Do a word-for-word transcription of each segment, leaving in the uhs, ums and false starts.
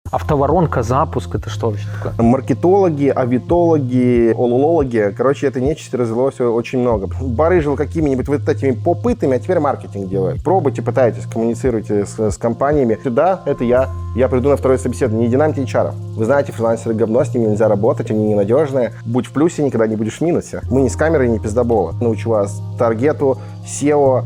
Автоворонка, запуск, это что вообще такое? Маркетологи, авитологи, ололологи. Короче, этой нечисти развелось очень много. Барыжил какими-нибудь вот этими попытами, а теперь маркетинг делает. Пробуйте, пытайтесь, коммуницируйте с, с компаниями. Да, это я. Я приду на второе собеседование. Не динамите эйч ар. Вы знаете, фрилансеры говно, с ними нельзя работать, они ненадежные. Будь в плюсе, никогда не будешь в минусе. Мы не с камерой, не пиздобола. Научу вас таргету, сео.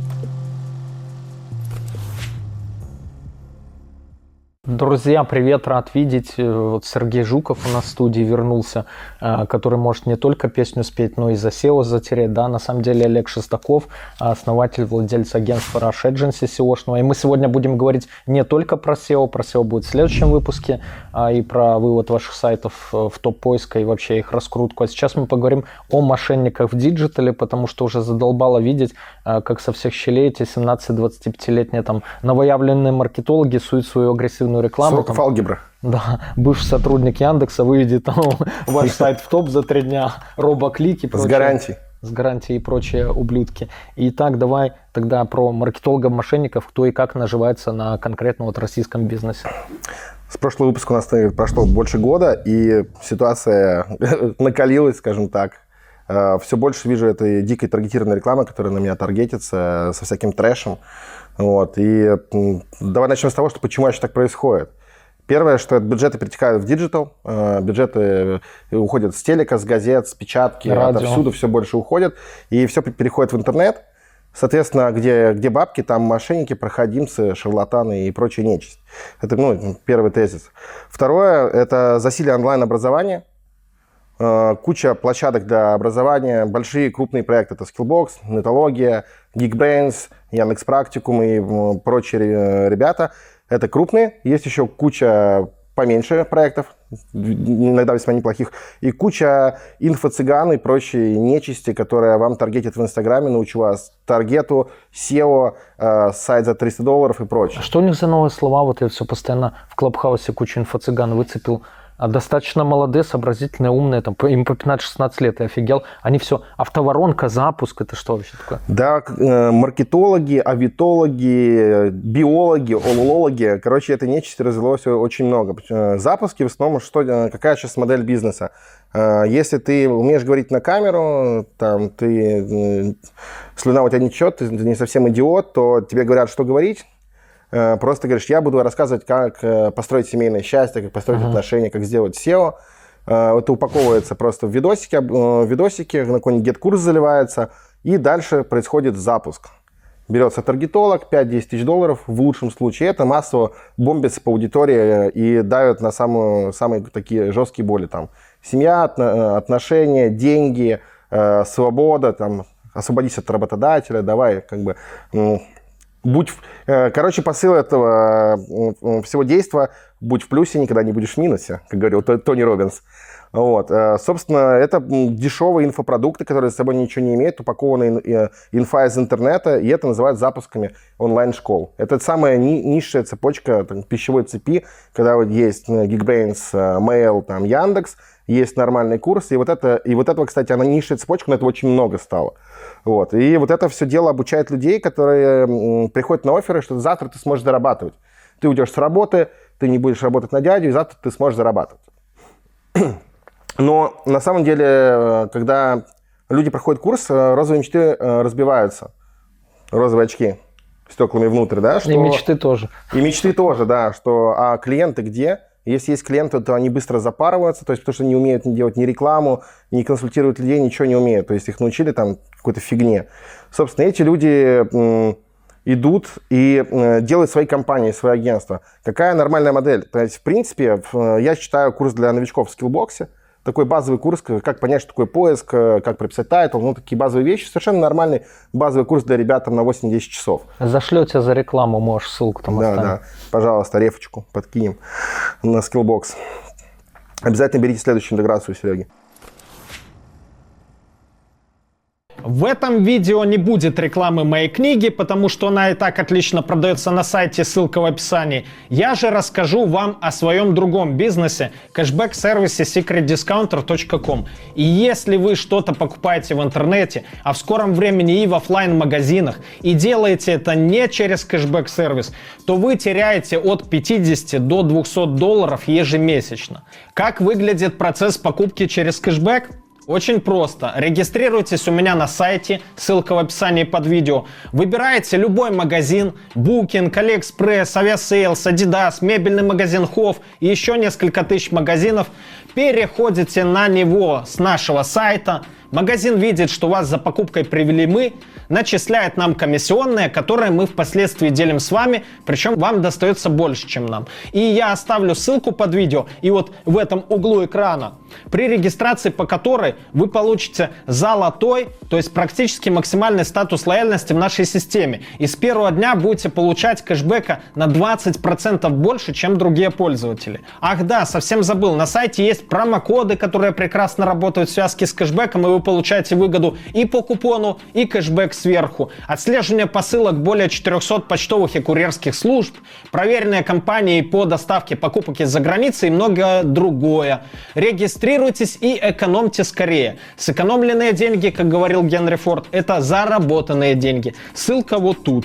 Друзья, привет, рад видеть. Вот Сергей Жуков у нас в студии вернулся, который может не только песню спеть, но и за сео затереть. Да, на самом деле Олег Шестаков, основатель, владелец агентства Rush Agency сеошного. И мы сегодня будем говорить не только про сео, про сео будет в следующем выпуске, а и про вывод ваших сайтов в топ поиска и вообще их раскрутку. А сейчас мы поговорим о мошенниках в диджитале, потому что уже задолбало видеть, как со всех щелей эти семнадцати-двадцатипятилетние там новоявленные маркетологи суют свою агрессивную рекламу. Сроков там, алгебра. Да, бывший сотрудник Яндекса выведет там, ваш сайт в топ за три дня, робоклики. С гарантией. С гарантией и прочие ублюдки. Итак, давай тогда про маркетологов-мошенников, кто и как наживается на конкретно вот российском бизнесе. С прошлого выпуска у нас прошло больше года, и ситуация накалилась, скажем так. Все больше вижу этой дикой таргетированной рекламы, которая на меня таргетится со всяким трэшем. Вот. И давай начнем с того, что почему еще так происходит. Первое, что бюджеты перетекают в диджитал, бюджеты уходят с телека, с газет, с печатки, радио. Отовсюду все больше уходит, и все переходит в интернет. Соответственно, где, где бабки, там мошенники, проходимцы, шарлатаны и прочая нечисть. Это ну, первый тезис. Второе, это засилие онлайн-образования. Куча площадок для образования, большие крупные проекты. Это Skillbox, Netologia, Geekbrains, Яндекс.Практикум и прочие ребята. Это крупные. Есть еще куча поменьше проектов, иногда весьма неплохих. И куча инфо-цыган и прочей нечисти, которая вам таргетит в Инстаграме. Научу вас таргету, сео, э, сайт за триста долларов и прочее. А что у них за новые слова? Вот я все постоянно в Клабхаусе кучу инфо-цыган выцепил. А достаточно молодые, сообразительные, умные, там, им по пятнадцать-шестнадцать лет, я офигел. Они все, автоворонка, запуск, это что вообще такое? Да, э, маркетологи, авитологи, биологи, ололологи, короче, этой нечисти развелось очень много. Запуски в основном, что, какая сейчас модель бизнеса? Если ты умеешь говорить на камеру, там, ты, слюна у тебя не течет, ты не совсем идиот, то тебе говорят, что говорить. Просто говоришь, я буду рассказывать, как построить семейное счастье, как построить uh-huh. отношения, как сделать сео. Это упаковывается просто в видосики, в видосики, на какой-нибудь гет-курс заливается, и дальше происходит запуск. Берется таргетолог, пять-десять тысяч долларов, в лучшем случае это массово бомбится по аудитории и давят на самые, самые такие жесткие боли. Там, семья, отношения, деньги, свобода, там, освободись от работодателя, давай, как бы... Будь, короче, посыл этого всего действия: будь в плюсе, никогда не будешь в минусе, как говорил Тони Роббинс. Вот. Собственно, это дешевые инфопродукты, которые с собой ничего не имеют, упакованные инфа из интернета, и это называют запусками онлайн-школ. Это самая низшая цепочка там, пищевой цепи, когда вот есть Geekbrains, Mail, там, Яндекс, есть нормальный курс, и вот, это, и вот этого, кстати, она низшая цепочка, но это очень много стало. Вот. И вот это все дело обучает людей, которые м, приходят на офферы, что завтра ты сможешь зарабатывать. Ты уйдешь с работы, ты не будешь работать на дядю, и завтра ты сможешь зарабатывать. Но на самом деле, когда люди проходят курс, розовые мечты разбиваются. Розовые очки стеклами внутрь, да? Что... И мечты тоже. И мечты тоже, да. Что, а клиенты где? Если есть клиенты, то они быстро запарываются, то есть потому что не умеют делать ни рекламу, ни консультировать людей, ничего не умеют. То есть их научили там какой-то фигне. Собственно, эти люди м, идут и м, делают свои компании, свои агентства. Какая нормальная модель? То есть, в принципе, я читаю курс для новичков в Skillbox. Такой базовый курс, как понять, что такое поиск, как прописать тайтл, ну, такие базовые вещи. Совершенно нормальный базовый курс для ребят там, на восемь-десять часов. Зашлете за рекламу, можешь ссылку там да, оставить. Да, пожалуйста, рефочку подкинем на Skillbox. Обязательно берите следующую интеграцию, Сереги. В этом видео не будет рекламы моей книги, потому что она и так отлично продается на сайте, ссылка в описании. Я же расскажу вам о своем другом бизнесе, кэшбэк-сервисе секрет дискаунтер точка ком. И если вы что-то покупаете в интернете, а в скором времени и в офлайн-магазинах, и делаете это не через кэшбэк-сервис, то вы теряете от пятидесяти до двухсот долларов ежемесячно. Как выглядит процесс покупки через кэшбэк? Очень просто. Регистрируйтесь у меня на сайте, ссылка в описании под видео. Выбираете любой магазин, Booking, AliExpress, Aviasales, Adidas, мебельный магазин Hof и еще несколько тысяч магазинов. Переходите на него с нашего сайта. Магазин видит, что вас за покупкой привели мы, начисляет нам комиссионные, которые мы впоследствии делим с вами, причем вам достается больше, чем нам. И я оставлю ссылку под видео, и вот в этом углу экрана, при регистрации по которой вы получите золотой, то есть практически максимальный статус лояльности в нашей системе. И с первого дня будете получать кэшбэка на двадцать процентов больше, чем другие пользователи. Ах да, совсем забыл, на сайте есть промокоды, которые прекрасно работают в связке с кэшбэком, и вы получаете выгоду и по купону, и кэшбэк сверху. Отслеживание посылок более четырехсот почтовых и курьерских служб, проверенные компании по доставке покупок из-за границы и многое другое. Регистрируйтесь и экономьте скорее. Сэкономленные деньги, как говорил Генри Форд, это заработанные деньги. Ссылка вот тут.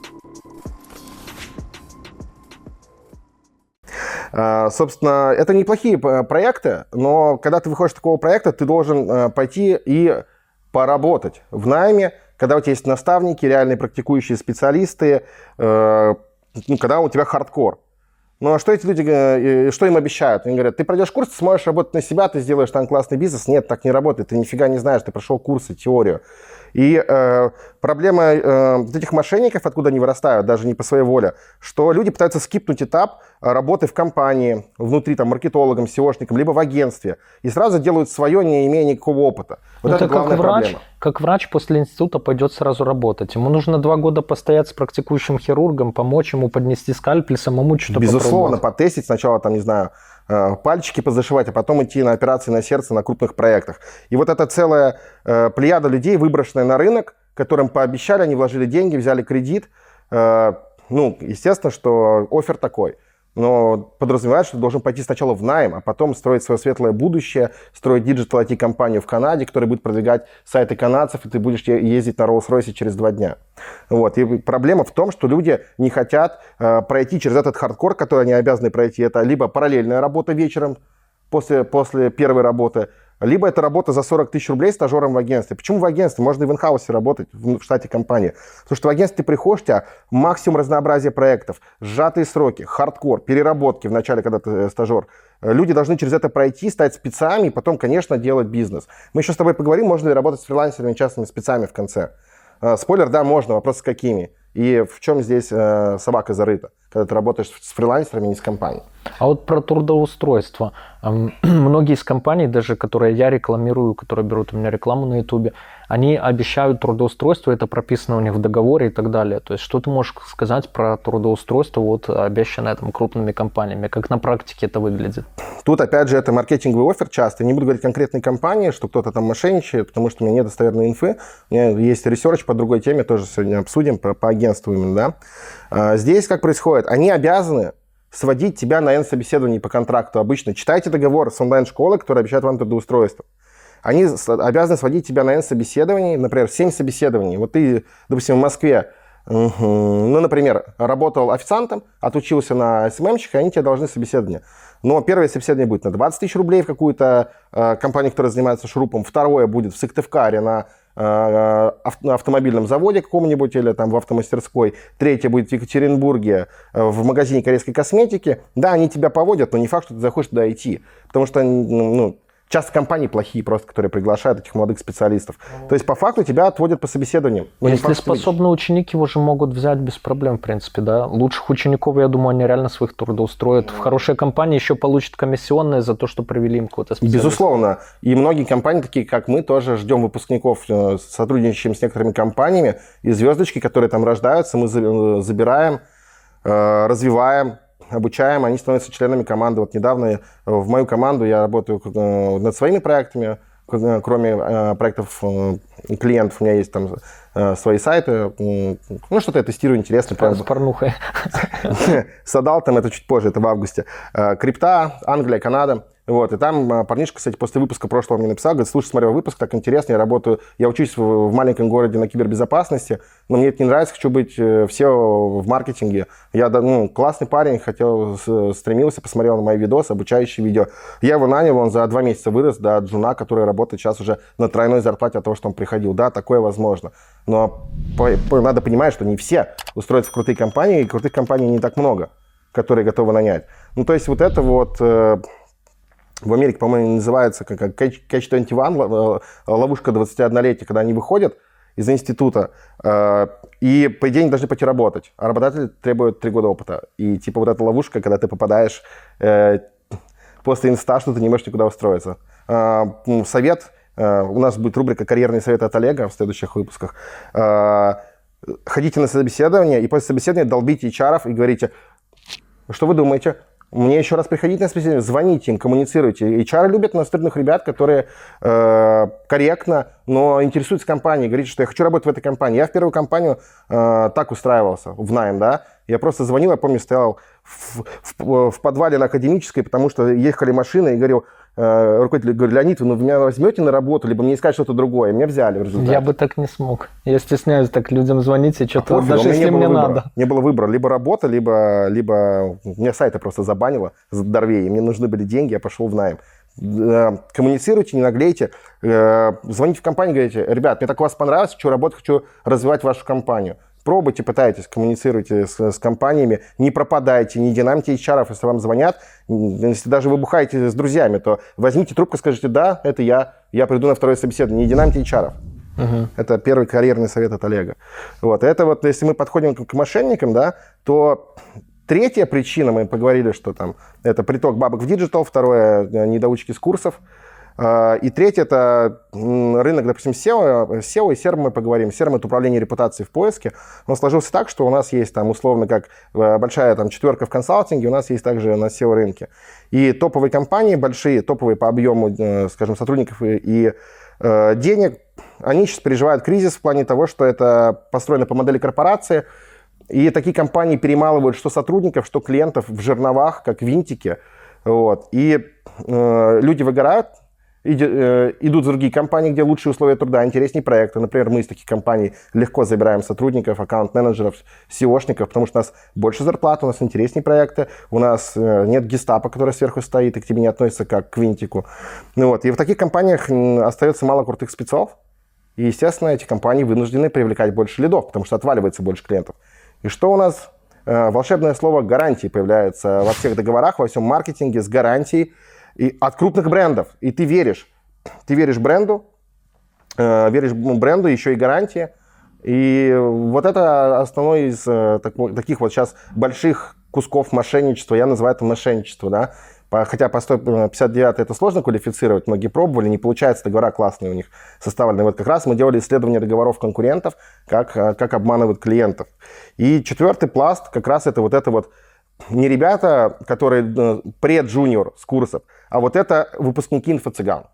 Собственно, это неплохие проекты, но когда ты выходишь с такого проекта, ты должен пойти и поработать в найме, когда у тебя есть наставники, реальные практикующие специалисты, ну, когда у тебя хардкор. Ну а что эти люди, что им обещают? Они говорят, ты пройдешь курс, ты сможешь работать на себя, ты сделаешь там классный бизнес. Нет, так не работает, ты нифига не знаешь, ты прошел курсы, теорию. И э, проблема э, вот этих мошенников, откуда они вырастают, даже не по своей воле, что люди пытаются скипнуть этап работы в компании, внутри там маркетологом, сеошником, либо в агентстве, и сразу делают свое, не имея никакого опыта. Вот это, это главная как врач, проблема. Как врач после института пойдет сразу работать. Ему нужно два года постоять с практикующим хирургом, помочь ему поднести скальпель, самому что-то Безусловно, потестить сначала, там, не знаю, пальчики позашивать, а потом идти на операции на сердце на крупных проектах. И вот эта целая э, плеяда людей, выброшенная на рынок, которым пообещали, они вложили деньги, взяли кредит. Э, ну, естественно, что оффер такой. Но подразумевает, что ты должен пойти сначала в найм, а потом строить свое светлое будущее, строить диджитал ай ти-компанию в Канаде, которая будет продвигать сайты канадцев, и ты будешь ездить на Rolls-Royce через два дня. Вот. И проблема в том, что люди не хотят э, пройти через этот хардкор, который они обязаны пройти. Это либо параллельная работа вечером после, после первой работы, либо это работа за сорок тысяч рублей стажером в агентстве. Почему в агентстве? Можно и в инхаусе работать, в штате компании. Потому что в агентстве ты приходишь, у тебя максимум разнообразия проектов, сжатые сроки, хардкор, переработки в начале, когда ты стажер. Люди должны через это пройти, стать спецами и потом, конечно, делать бизнес. Мы еще с тобой поговорим, можно ли работать с фрилансерами, частными спецами в конце. Спойлер, да, можно, вопрос с какими. И в чем здесь э, собака зарыта, когда ты работаешь с фрилансерами, не с компанией. А вот про трудоустройство. Многие из компаний, даже которые я рекламирую, которые берут у меня рекламу на ютубе, они обещают трудоустройство, это прописано у них в договоре и так далее. То есть что ты можешь сказать про трудоустройство, вот, обещанное там крупными компаниями? Как на практике это выглядит? Тут, опять же, это маркетинговый оффер часто. Я не буду говорить конкретной компании, что кто-то там мошенничает, потому что у меня нет достоверной инфы. У меня есть ресерч по другой теме, тоже сегодня обсудим, по, по агентству именно, да. А здесь как происходит? Они обязаны сводить тебя на N-собеседовании по контракту обычно. Читайте договор с онлайн-школой, которая обещает вам трудоустройство. Они обязаны сводить тебя на N-собеседовании, например, семь собеседований. Вот ты, допустим, в Москве, ну, например, работал официантом, отучился на эс эм эм-щика, они тебе должны собеседование. Но первое собеседование будет на двадцать тысяч рублей в какую-то э, компанию, которая занимается шурупом. Второе будет в Сыктывкаре на э, ав- автомобильном заводе каком-нибудь или там в автомастерской. Третье будет в Екатеринбурге э, в магазине корейской косметики. Да, они тебя поводят, но не факт, что ты захочешь туда идти. Потому что, ну, часто компании плохие просто, которые приглашают этих молодых специалистов. То есть, по факту, тебя отводят по собеседованиям. Если факт, способный ученик, его же могут взять без проблем, в принципе, да. Лучших учеников, я думаю, они реально своих трудоустроят. В хорошей компании еще получат комиссионные за то, что провели им какого-то специалиста. Безусловно. И многие компании, такие как мы, тоже ждем выпускников, сотрудничаем с некоторыми компаниями. И звездочки, которые там рождаются, мы забираем, развиваем, обучаем, они становятся членами команды. Вот недавно в мою команду я работаю над своими проектами, кроме э, проектов э, клиентов, у меня есть там э, свои сайты. Э, ну, что-то я тестирую интересно. Прям... С порнухой. С Адалтом, это чуть позже, это в августе. Э, крипта, Англия, Канада. Вот, и там парнишка, кстати, после выпуска прошлого мне написал, говорит, слушай, смотрел выпуск, так интересно, я работаю, я учусь в, в маленьком городе на кибербезопасности, но мне это не нравится, хочу быть э, все в маркетинге. Я, ну, классный парень, хотел, стремился, посмотрел на мои видосы, обучающие видео. Я его нанял, он за два месяца вырос до джуна, который работает сейчас уже на тройной зарплате от того, что он приходил. Да, такое возможно. Но по, по, надо понимать, что не все устроятся в крутые компании, и крутых компаний не так много, которые готовы нанять. Ну, то есть вот это вот... Э, В Америке, по-моему, называется как кэтч двадцать один, ловушка двадцатиоднолетия, когда они выходят из института э, и, по идее, они должны пойти работать, а работодатель требует три года опыта. И типа вот эта ловушка, когда ты попадаешь э, после инста, что ты не можешь никуда устроиться. Э, совет, э, у нас будет рубрика «Карьерные советы от Олега» в следующих выпусках. Э, ходите на собеседование и после собеседования долбите эйч ар-ов и говорите, что вы думаете? Мне еще раз приходить на собеседование, звоните им, коммуницируйте. эйч ар любят настырных ребят, которые э, корректно, но интересуются компанией. Говорит, что я хочу работать в этой компании. Я в первую компанию э, так устраивался, в найм, да. Я просто звонил, я помню, стоял в, в, в подвале на Академической, потому что ехали машины, и говорил, э, руководитель, говорю, Леонид, вы ну, меня возьмете на работу, либо мне искать что-то другое. Меня взяли в результате. Я бы так не смог. Я стесняюсь так людям звонить, и что-то, а даже если мне выбора. надо. Не было выбора. Либо работа, либо, либо... Меня сайты просто забанило с Дорвей. Мне нужны были деньги, я пошел в найм. Коммуницируйте, не наглейте. Звоните в компанию, говорите, ребят, мне так у вас понравилось, хочу работать, хочу развивать вашу компанию. Пробуйте, пытайтесь, коммуницируйте с, с компаниями, не пропадайте, не динамите эйч ар-ов, если вам звонят. Если даже вы бухаете с друзьями, то возьмите трубку, скажите, да, это я, я приду на второе собеседование, не динамите эйч ар-ов. Uh-huh. Это первый карьерный совет от Олега. Вот. Это вот, если мы подходим к, к мошенникам, да, то третья причина, мы поговорили, что там, это приток бабок в диджитал, второе, недоучки с курсов. И третье, это рынок, допустим, сео, сео и серм мы поговорим. серм – это управление репутацией в поиске. Он сложился так, что у нас есть там условно как большая там четверка в консалтинге, у нас есть также на сео-рынке. И топовые компании, большие, топовые по объему, скажем, сотрудников и, и э, денег, они сейчас переживают кризис в плане того, что это построено по модели корпорации. И такие компании перемалывают что сотрудников, что клиентов в жерновах, как винтики. Вот. И э, люди выгорают, идут в другие компании, где лучшие условия труда, интереснее проекты. Например, мы из таких компаний легко забираем сотрудников, аккаунт-менеджеров, сеошников, потому что у нас больше зарплат, у нас интереснее проекты, у нас нет гестапо, который сверху стоит и к тебе не относится как к винтику. Ну вот. И в таких компаниях остается мало крутых спецов. И, естественно, эти компании вынуждены привлекать больше лидов, потому что отваливается больше клиентов. И что у нас? Волшебное слово «гарантии» появляется во всех договорах, во всем маркетинге с гарантией. И от крупных брендов. И ты веришь. Ты веришь бренду, э, веришь бренду, еще и гарантии. И вот это основной из э, так, таких вот сейчас больших кусков мошенничества. Я называю это мошенничество, да. По, хотя по сто пятьдесят девять это сложно квалифицировать. Многие пробовали, не получается, договора классные у них составлены. Вот как раз мы делали исследование договоров конкурентов, как, как обманывают клиентов. И четвертый пласт как раз это вот это вот не ребята, которые пред-джуниор с курсов, а вот это выпускники инфо-цыган.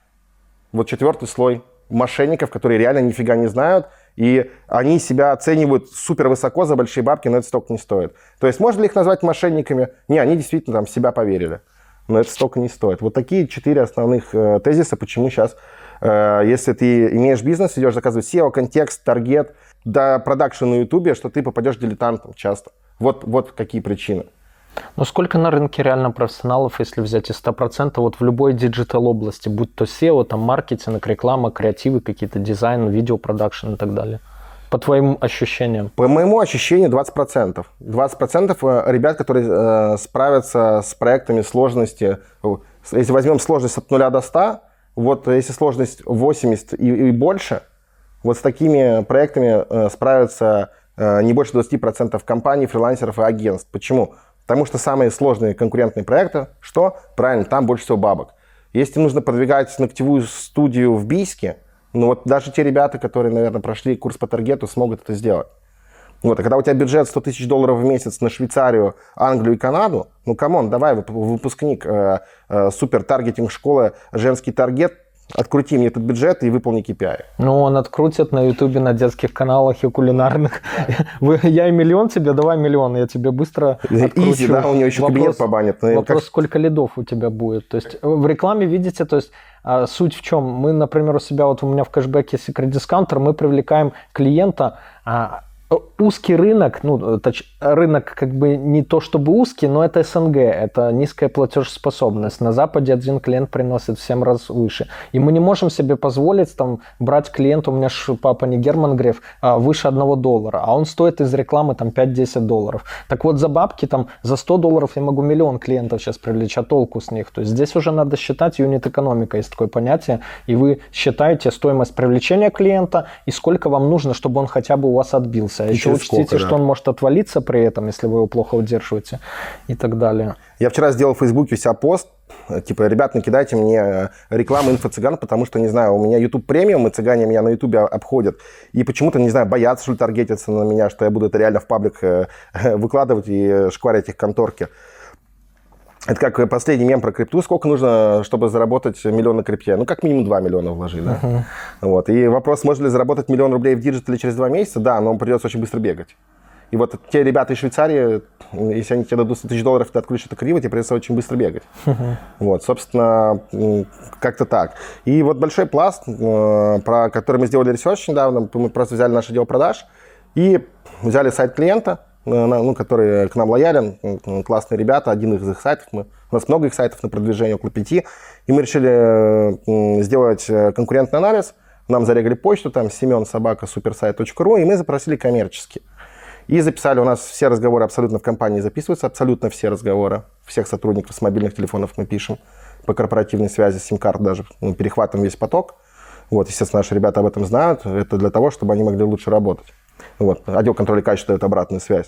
Вот четвертый слой мошенников, которые реально нифига не знают, и они себя оценивают супер высоко за большие бабки, но это столько не стоит. То есть можно ли их назвать мошенниками? Не, они действительно там в себя поверили, но это столько не стоит. Вот такие четыре основных э, тезиса, почему сейчас, э, если ты имеешь бизнес, идешь заказывать сео, контекст, таргет, до продакшн на ютубе, что ты попадешь дилетантом часто. Вот, вот какие причины. Но сколько на рынке реально профессионалов, если взять из ста процентов, вот в любой диджитал области, будь то сео, там маркетинг, реклама, креативы, какие-то дизайн, видеопродакшн и так далее? По твоим ощущениям? По моему ощущению двадцать процентов. двадцать процентов ребят, которые э, справятся с проектами сложности. Если возьмем сложность от нуля до ста, вот если сложность восемьдесят и, и больше, вот с такими проектами э, справятся э, не больше двадцати процентов компаний, фрилансеров и агентств. Почему? Потому что самые сложные конкурентные проекты, что? Правильно, там больше всего бабок. Если нужно продвигать ногтевую студию в Бийске, ну вот даже те ребята, которые, наверное, прошли курс по таргету, смогут это сделать. Вот, а когда у тебя бюджет сто тысяч долларов в месяц на Швейцарию, Англию и Канаду, ну камон, давай, выпускник э, э, супер таргетинг школы, женский таргет, открути мне этот бюджет и выполни кей пи ай. Ну, он открутит на ютубе, на детских каналах и кулинарных. Вы, я и миллион тебе, давай миллион, я тебе быстро откручу. Изи, да, у него еще вопрос, кабинет побанит. Ну, вопрос, как... сколько лидов у тебя будет. То есть в рекламе, видите, то есть а, суть в чем? Мы, например, у себя, вот у меня в кэшбэке Secret Discounter, мы привлекаем клиента, а, узкий рынок, ну, точ, рынок как бы не то чтобы узкий, но это эс эн гэ, это низкая платежеспособность. На Западе один клиент приносит в семь раз выше. И мы не можем себе позволить там брать клиента, у меня же папа не Герман Греф, а выше одного доллара, а он стоит из рекламы там пять-десять долларов. Так вот за бабки там за сто долларов я могу миллион клиентов сейчас привлечь, а толку с них? То есть здесь уже надо считать юнит-экономика, есть такое понятие, и вы считаете стоимость привлечения клиента и сколько вам нужно, чтобы он хотя бы у вас отбился. А еще учтите, сколько, да. что он может отвалиться при этом, если вы его плохо удерживаете и так далее. Я вчера сделал в Фейсбуке у себя пост, типа, ребят, накидайте мне рекламу инфо-цыган, потому что, не знаю, у меня YouTube премиум, и цыгане меня на YouTube обходят. И почему-то, не знаю, боятся, что ли, таргетиться на меня, что я буду это реально в паблик выкладывать и шкварить их конторки. Это как последний мем про крипту. Сколько нужно, чтобы заработать миллион на крипте? Ну, как минимум два миллиона вложили. Да? Uh-huh. Вот. И вопрос, можно ли заработать миллион рублей в диджитале через два месяца? Да, но придется очень быстро бегать. И вот те ребята из Швейцарии, если они тебе дадут сто тысяч долларов, ты откроешь это криво, тебе придется очень быстро бегать. Uh-huh. Вот, собственно, как-то так. И вот большой пласт, про который мы сделали ресерч недавно, мы просто взяли наш отдел продаж и взяли сайт клиента, ну, который к нам лоялен, классные ребята, один из их сайтов, мы, у нас много их сайтов на продвижение, около пяти, и мы решили сделать конкурентный анализ, нам зарегали почту, там, семен собака суперсайт точка ру, и мы запросили коммерчески. И записали, у нас все разговоры абсолютно в компании записываются, абсолютно все разговоры, всех сотрудников с мобильных телефонов мы пишем, по корпоративной связи, сим-карт даже, мы перехватываем весь поток. Вот, естественно, наши ребята об этом знают, это для того, чтобы они могли лучше работать. Вот. Отдел контроля качества дает обратную связь.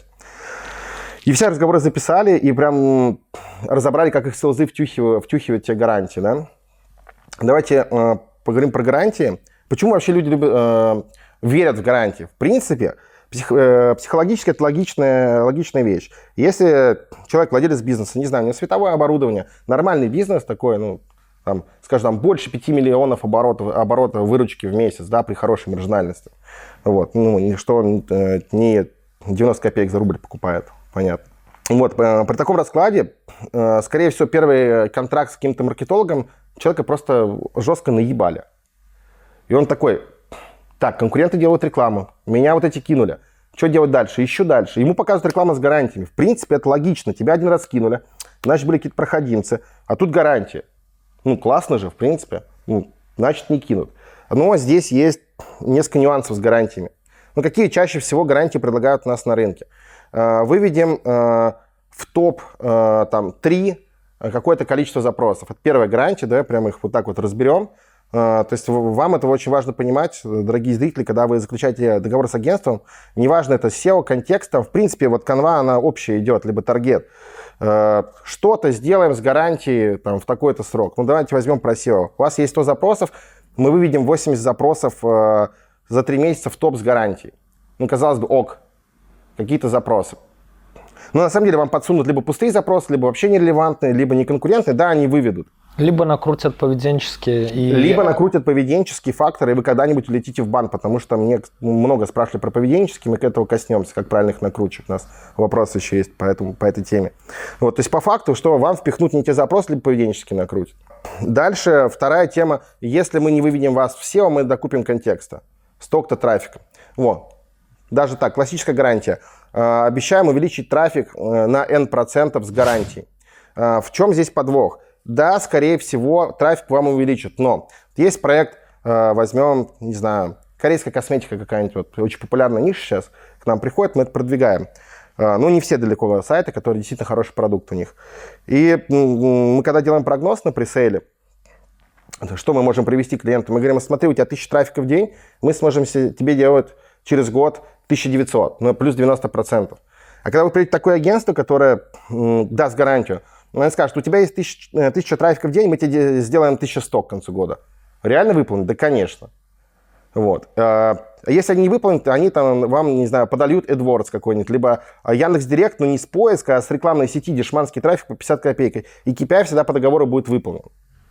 И все разговоры записали, и прям разобрали, как их селзы втюхивают, втюхивают те гарантии. Да? Давайте э, поговорим про гарантии. Почему вообще люди любят, э, верят в гарантии? В принципе, псих, э, психологически это логичная, логичная вещь. Если человек владелец бизнеса, не знаю, у него световое оборудование, нормальный бизнес такой, ну, там, скажем, там, больше пяти миллионов оборотов, оборотов выручки в месяц, да, при хорошей маржинальности. Вот, ну, ничто не девяносто копеек за рубль покупает, понятно. Вот, при таком раскладе, скорее всего, первый контракт с каким-то маркетологом человека просто жестко наебали. И он такой, так, конкуренты делают рекламу, меня вот эти кинули. Что делать дальше? Ищу дальше. Ему показывают рекламу с гарантиями. В принципе, это логично. Тебя один раз кинули, значит, были какие-то проходимцы, а тут гарантия. Ну, классно же, в принципе. Ну, значит, не кинут. Но здесь есть несколько нюансов с гарантиями. Ну, какие чаще всего гарантии предлагают у нас на рынке? Выведем в топ там, три какое-то количество запросов. Это первая гарантия, да, прямо их вот так вот разберем. То есть вам это очень важно понимать, дорогие зрители, когда вы заключаете договор с агентством, неважно, это сео, контекст, там, в принципе, вот канва, она общая идет, либо таргет. Что-то сделаем с гарантией там, в такой-то срок. Ну, давайте возьмем про сео. У вас есть сто запросов, мы выведем восемьдесят запросов э, за три месяца в топ с гарантией. Ну, казалось бы, ок, какие-то запросы. Но на самом деле вам подсунут либо пустые запросы, либо вообще нерелевантные, либо неконкурентные, да, они выведут. Либо накрутят поведенческие. И... Либо накрутят поведенческие факторы, и вы когда-нибудь улетите в бан, потому что мне много спрашивали про поведенческие, мы к этому коснемся, как правильно их накручивать. У нас вопросы еще есть по, этому, по этой теме. Вот, то есть по факту, что вам впихнут не те запросы, либо поведенческие накрутят. Дальше вторая тема. Если мы не выведем вас в сео, мы докупим контекста. Сток-то трафика. Вот. Даже так, классическая гарантия. Обещаем увеличить трафик на N процентов с гарантией. В чем здесь подвох? Да, скорее всего, трафик вам увеличит, но есть проект, возьмем, не знаю, корейская косметика какая-нибудь, вот, очень популярная ниша сейчас, к нам приходит, мы это продвигаем. Ну, не все далеко сайты, которые действительно хороший продукт у них. И мы когда делаем прогноз на пресейле, что мы можем привести клиенту, мы говорим, смотри, у тебя тысяча трафика в день, мы сможем тебе делать через год тысяча девятьсот, ну, плюс девяносто процентов. А когда вы придете в такое агентство, которое даст гарантию, он скажет, у тебя есть тысяча, тысяча трафика в день, мы тебе сделаем тысяча сто к концу года. Реально выполнить? Да, конечно. Вот. А если они не выполнят, они там вам, не знаю, подольют AdWords какой-нибудь, либо Яндекс.Директ, но не с поиска, а с рекламной сети, дешманский трафик по пятьдесят копеек. И кей пи ай всегда по договору будет выполнен.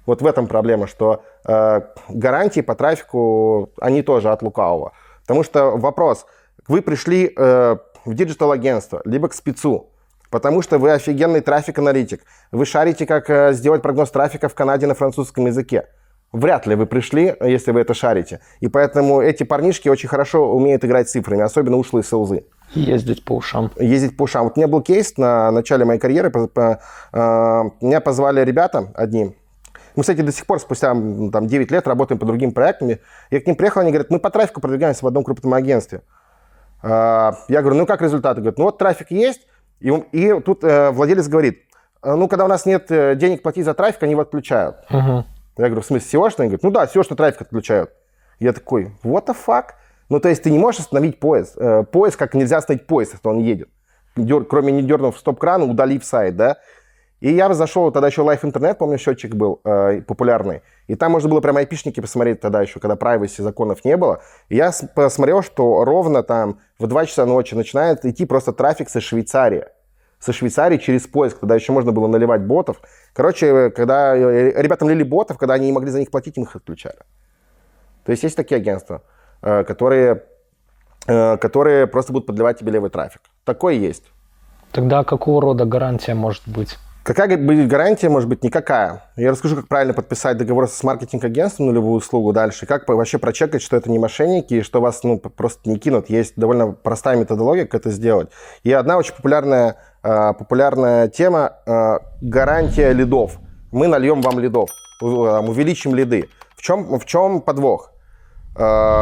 Вот в этом проблема, что э, гарантии по трафику, они тоже от лукавого. Потому что вопрос, вы пришли э, в диджитал-агентство, либо к спецу, потому что вы офигенный трафик-аналитик, вы шарите, как э, сделать прогноз трафика в Канаде на французском языке. Вряд ли вы пришли, если вы это шарите. И поэтому эти парнишки очень хорошо умеют играть цифрами, особенно ушлые селзы. Ездить по ушам. Ездить по ушам. Вот у меня был кейс на начале моей карьеры. По, по, э, меня позвали ребята одни. Мы, кстати, до сих пор, спустя там, девять лет, работаем по другим проектам. Я к ним приехал, они говорят, мы по трафику продвигаемся в одном крупном агентстве. Э, я говорю, ну как результаты? Говорят, ну вот трафик есть. И, и тут э, владелец говорит, ну когда у нас нет денег платить за трафик, они его отключают. Uh-huh. Я говорю, в смысле, сеошно? Они говорят, ну да, сеошно трафик отключают. Я такой, what the fuck? Ну, то есть ты не можешь остановить поезд. Э, поезд, как нельзя остановить поезд, если он едет. Дер, кроме не дернув стоп-кран, удалив сайт, да. И я зашел, тогда еще Live Internet, помню, счетчик был э, популярный. И там можно было прямо айпишники посмотреть тогда еще, когда privacy законов не было. И я посмотрел, что ровно там в два часа ночи начинает идти просто трафик со Швейцарии. Со Швейцарии через поиск, тогда еще можно было наливать ботов. Короче, когда ребятам лили ботов, когда они не могли за них платить, им их отключали. То есть есть такие агентства, которые, которые просто будут подливать тебе левый трафик. Такое есть. Тогда какого рода гарантия может быть? Какая будет гарантия? Может быть, никакая. Я расскажу, как правильно подписать договор с маркетинг-агентством на любую услугу дальше. Как вообще прочекать, что это не мошенники, и что вас ну, просто не кинут. Есть довольно простая методология, как это сделать. И одна очень популярная, э, популярная тема э, – гарантия лидов. Мы нальем вам лидов, увеличим лиды. В чем, в чем подвох? Э,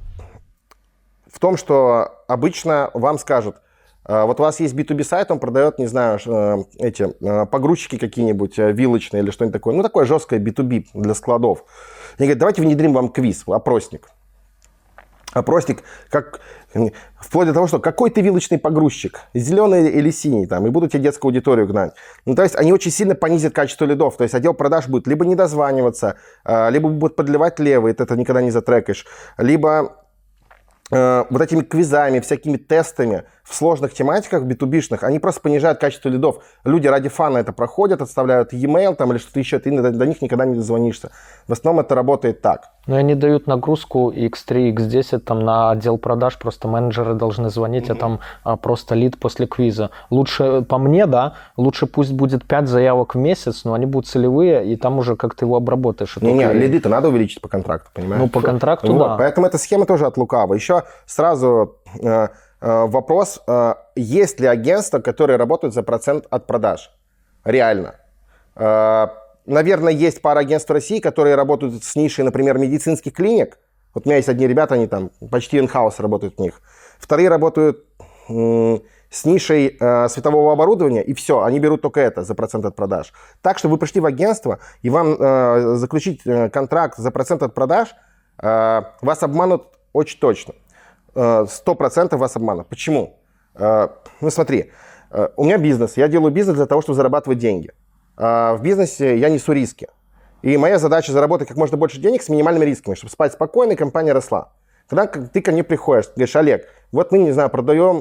в том, что обычно вам скажут, вот у вас есть би ту би сайт, он продает, не знаю, эти погрузчики какие-нибудь, вилочные или что-нибудь такое. Ну, такое жесткое би ту би для складов. Они говорят, давайте внедрим вам квиз, опросник. Опросник, как, вплоть до того, что какой ты вилочный погрузчик, зеленый или синий, там, и будут тебе детскую аудиторию гнать. Ну, то есть они очень сильно понизят качество лидов. То есть отдел продаж будет либо не дозваниваться, либо будет подливать левый, ты это никогда не затрекаешь, либо вот этими квизами, всякими тестами в сложных тематиках би ту би-шных, они просто понижают качество лидов. Люди ради фана это проходят, отставляют e-mail там, или что-то еще, ты до них никогда не дозвонишься. В основном это работает так. Но они дают нагрузку икс три, икс десять там, на отдел продаж, просто менеджеры должны звонить, mm-hmm. а там а, просто лид после квиза. Лучше, по мне, да, лучше пусть будет пять заявок в месяц, но они будут целевые, и там уже как ты его обработаешь. Не-не, не, лиды-то надо увеличить по контракту, понимаешь? Ну, по контракту, вот, да. Поэтому эта схема тоже от лукавого. Еще сразу э, э, вопрос, э, есть ли агентства, которые работают за процент от продаж? Реально. Э, Наверное, есть пара агентств в России, которые работают с нишей, например, медицинских клиник. Вот у меня есть одни ребята, они там почти in-house работают в них. Вторые работают м- с нишей э, светового оборудования, и все, они берут только это за процент от продаж. Так что вы пришли в агентство, и вам э, заключить э, контракт за процент от продаж, э, вас обманут очень точно. Сто процентов вас обманут. Почему? Э, ну смотри, э, у меня бизнес, я делаю бизнес для того, чтобы зарабатывать деньги. В бизнесе я несу риски. И моя задача заработать как можно больше денег с минимальными рисками, чтобы спать спокойно и компания росла. Когда ты ко мне приходишь, говоришь, Олег, вот мы, не знаю, продаем,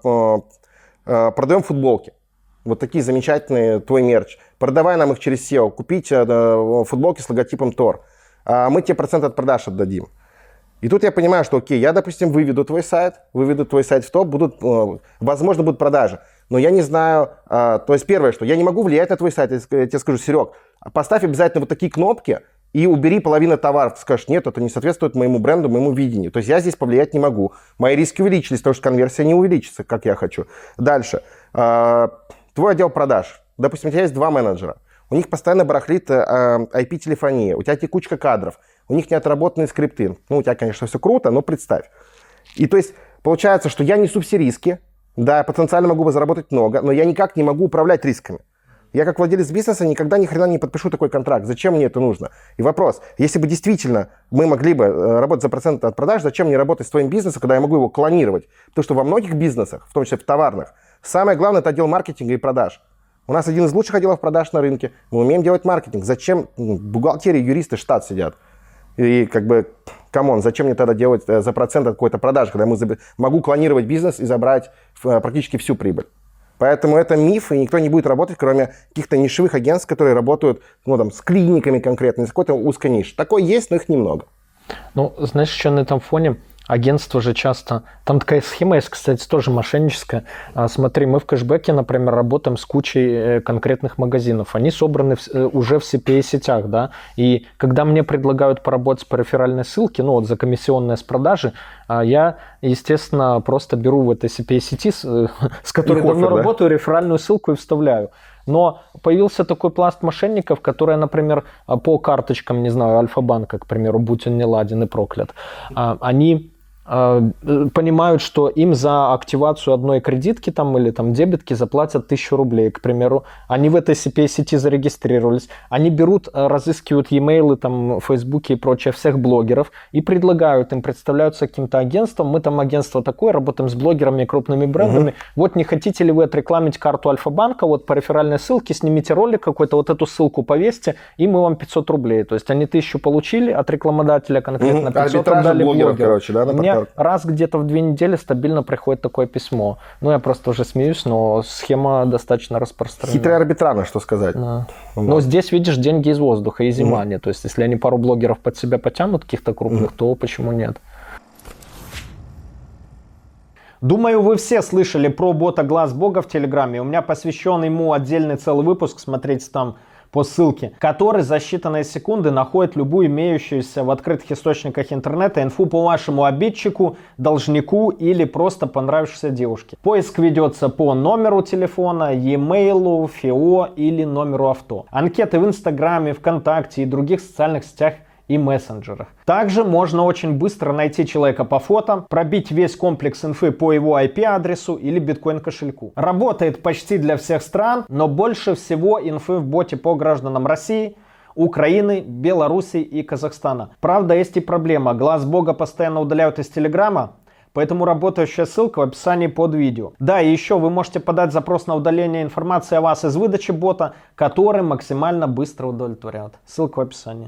продаем футболки. Вот такие замечательные, твой мерч. Продавай нам их через сео, купить футболки с логотипом Тор. А мы тебе процент от продаж отдадим. И тут я понимаю, что окей, я, допустим, выведу твой сайт, выведу твой сайт в топ, будут, возможно, будут продажи. Но я не знаю, то есть первое, что я не могу влиять на твой сайт. Я тебе скажу, Серег, поставь обязательно вот такие кнопки и убери половину товаров. Ты скажешь, нет, это не соответствует моему бренду, моему видению. То есть я здесь повлиять не могу. Мои риски увеличились, потому что конверсия не увеличится, как я хочу. Дальше. Твой отдел продаж. Допустим, у тебя есть два менеджера. У них постоянно барахлит ай пи-телефония, у тебя текучка кадров, у них не отработанные скрипты. Ну, у тебя, конечно, все круто, но представь. И то есть получается, что я несу все риски, да, я потенциально могу бы заработать много, но я никак не могу управлять рисками. Я как владелец бизнеса никогда ни хрена не подпишу такой контракт. Зачем мне это нужно? И вопрос, если бы действительно мы могли бы работать за процент от продаж, зачем мне работать с твоим бизнесом, когда я могу его клонировать? Потому что во многих бизнесах, в том числе в товарных, самое главное – это отдел маркетинга и продаж. У нас один из лучших отделов продаж на рынке. Мы умеем делать маркетинг. Зачем бухгалтерии, юристы, штат сидят? И как бы, камон, зачем мне тогда делать за процент от какой-то продажи, когда я могу клонировать бизнес и забрать практически всю прибыль? Поэтому это миф, и никто не будет работать, кроме каких-то нишевых агентств, которые работают ну, там, с клиниками конкретно, с какой-то узкой нишей. Такое есть, но их немного. Ну, знаешь, еще на этом фоне агентство же часто... Там такая схема есть, кстати, тоже мошенническая. А, смотри, мы в кэшбэке, например, работаем с кучей конкретных магазинов. Они собраны в, уже в си пи эй-сетях, да. И когда мне предлагают поработать по реферальной ссылке, ну вот за комиссионные с продажи, а, я, естественно, просто беру в этой си пи эй-сети, с, с которой давно да? работаю, реферальную ссылку и вставляю. Но появился такой пласт мошенников, которые, например, по карточкам, не знаю, Альфа-банка, к примеру, будь он неладен и проклят, они понимают, что им за активацию одной кредитки там, или там, дебетки заплатят тысячу рублей, к примеру. Они в этой си пи эй-сети зарегистрировались. Они берут, разыскивают e-mail, там, в Фейсбуке и прочее всех блогеров и предлагают им, представляются каким-то агентством. Мы там агентство такое, работаем с блогерами, крупными брендами. Угу. Вот не хотите ли вы отрекламить карту Альфа-банка, вот по реферальной ссылке, снимите ролик какой-то, вот эту ссылку повесьте, и мы вам пятьсот рублей. То есть они тысячу получили от рекламодателя конкретно, угу. пятьсот отдали блогеру. Короче, да, Мне раз где-то в две недели стабильно приходит такое письмо. Ну, я просто уже смеюсь, но схема достаточно распространена. Хитрая арбитраж, что сказать. Да. Вот. Но здесь, видишь, деньги из воздуха, easy mm-hmm. money. То есть, если они пару блогеров под себя потянут, каких-то крупных, mm-hmm. то почему нет? Думаю, вы все слышали про бота Глаз Бога в Телеграме. У меня посвящен ему отдельный целый выпуск, смотрите там по ссылке, который за считанные секунды находит любую имеющуюся в открытых источниках интернета инфу по вашему обидчику, должнику или просто понравившейся девушке. Поиск ведется по номеру телефона, e-mail, ФИО или номеру авто. Анкеты в Инстаграме, ВКонтакте и других социальных сетях и мессенджерах. Также можно очень быстро найти человека по фото, пробить весь комплекс инфы по его ай пи-адресу или биткоин-кошельку. Работает почти для всех стран, но больше всего инфы в боте по гражданам России, Украины, Беларуси и Казахстана. Правда, есть и проблема. Глаз Бога постоянно удаляют из Телеграма, поэтому работающая ссылка в описании под видео. Да, и еще вы можете подать запрос на удаление информации о вас из выдачи бота, который максимально быстро удовлетворяют. Ссылка в описании.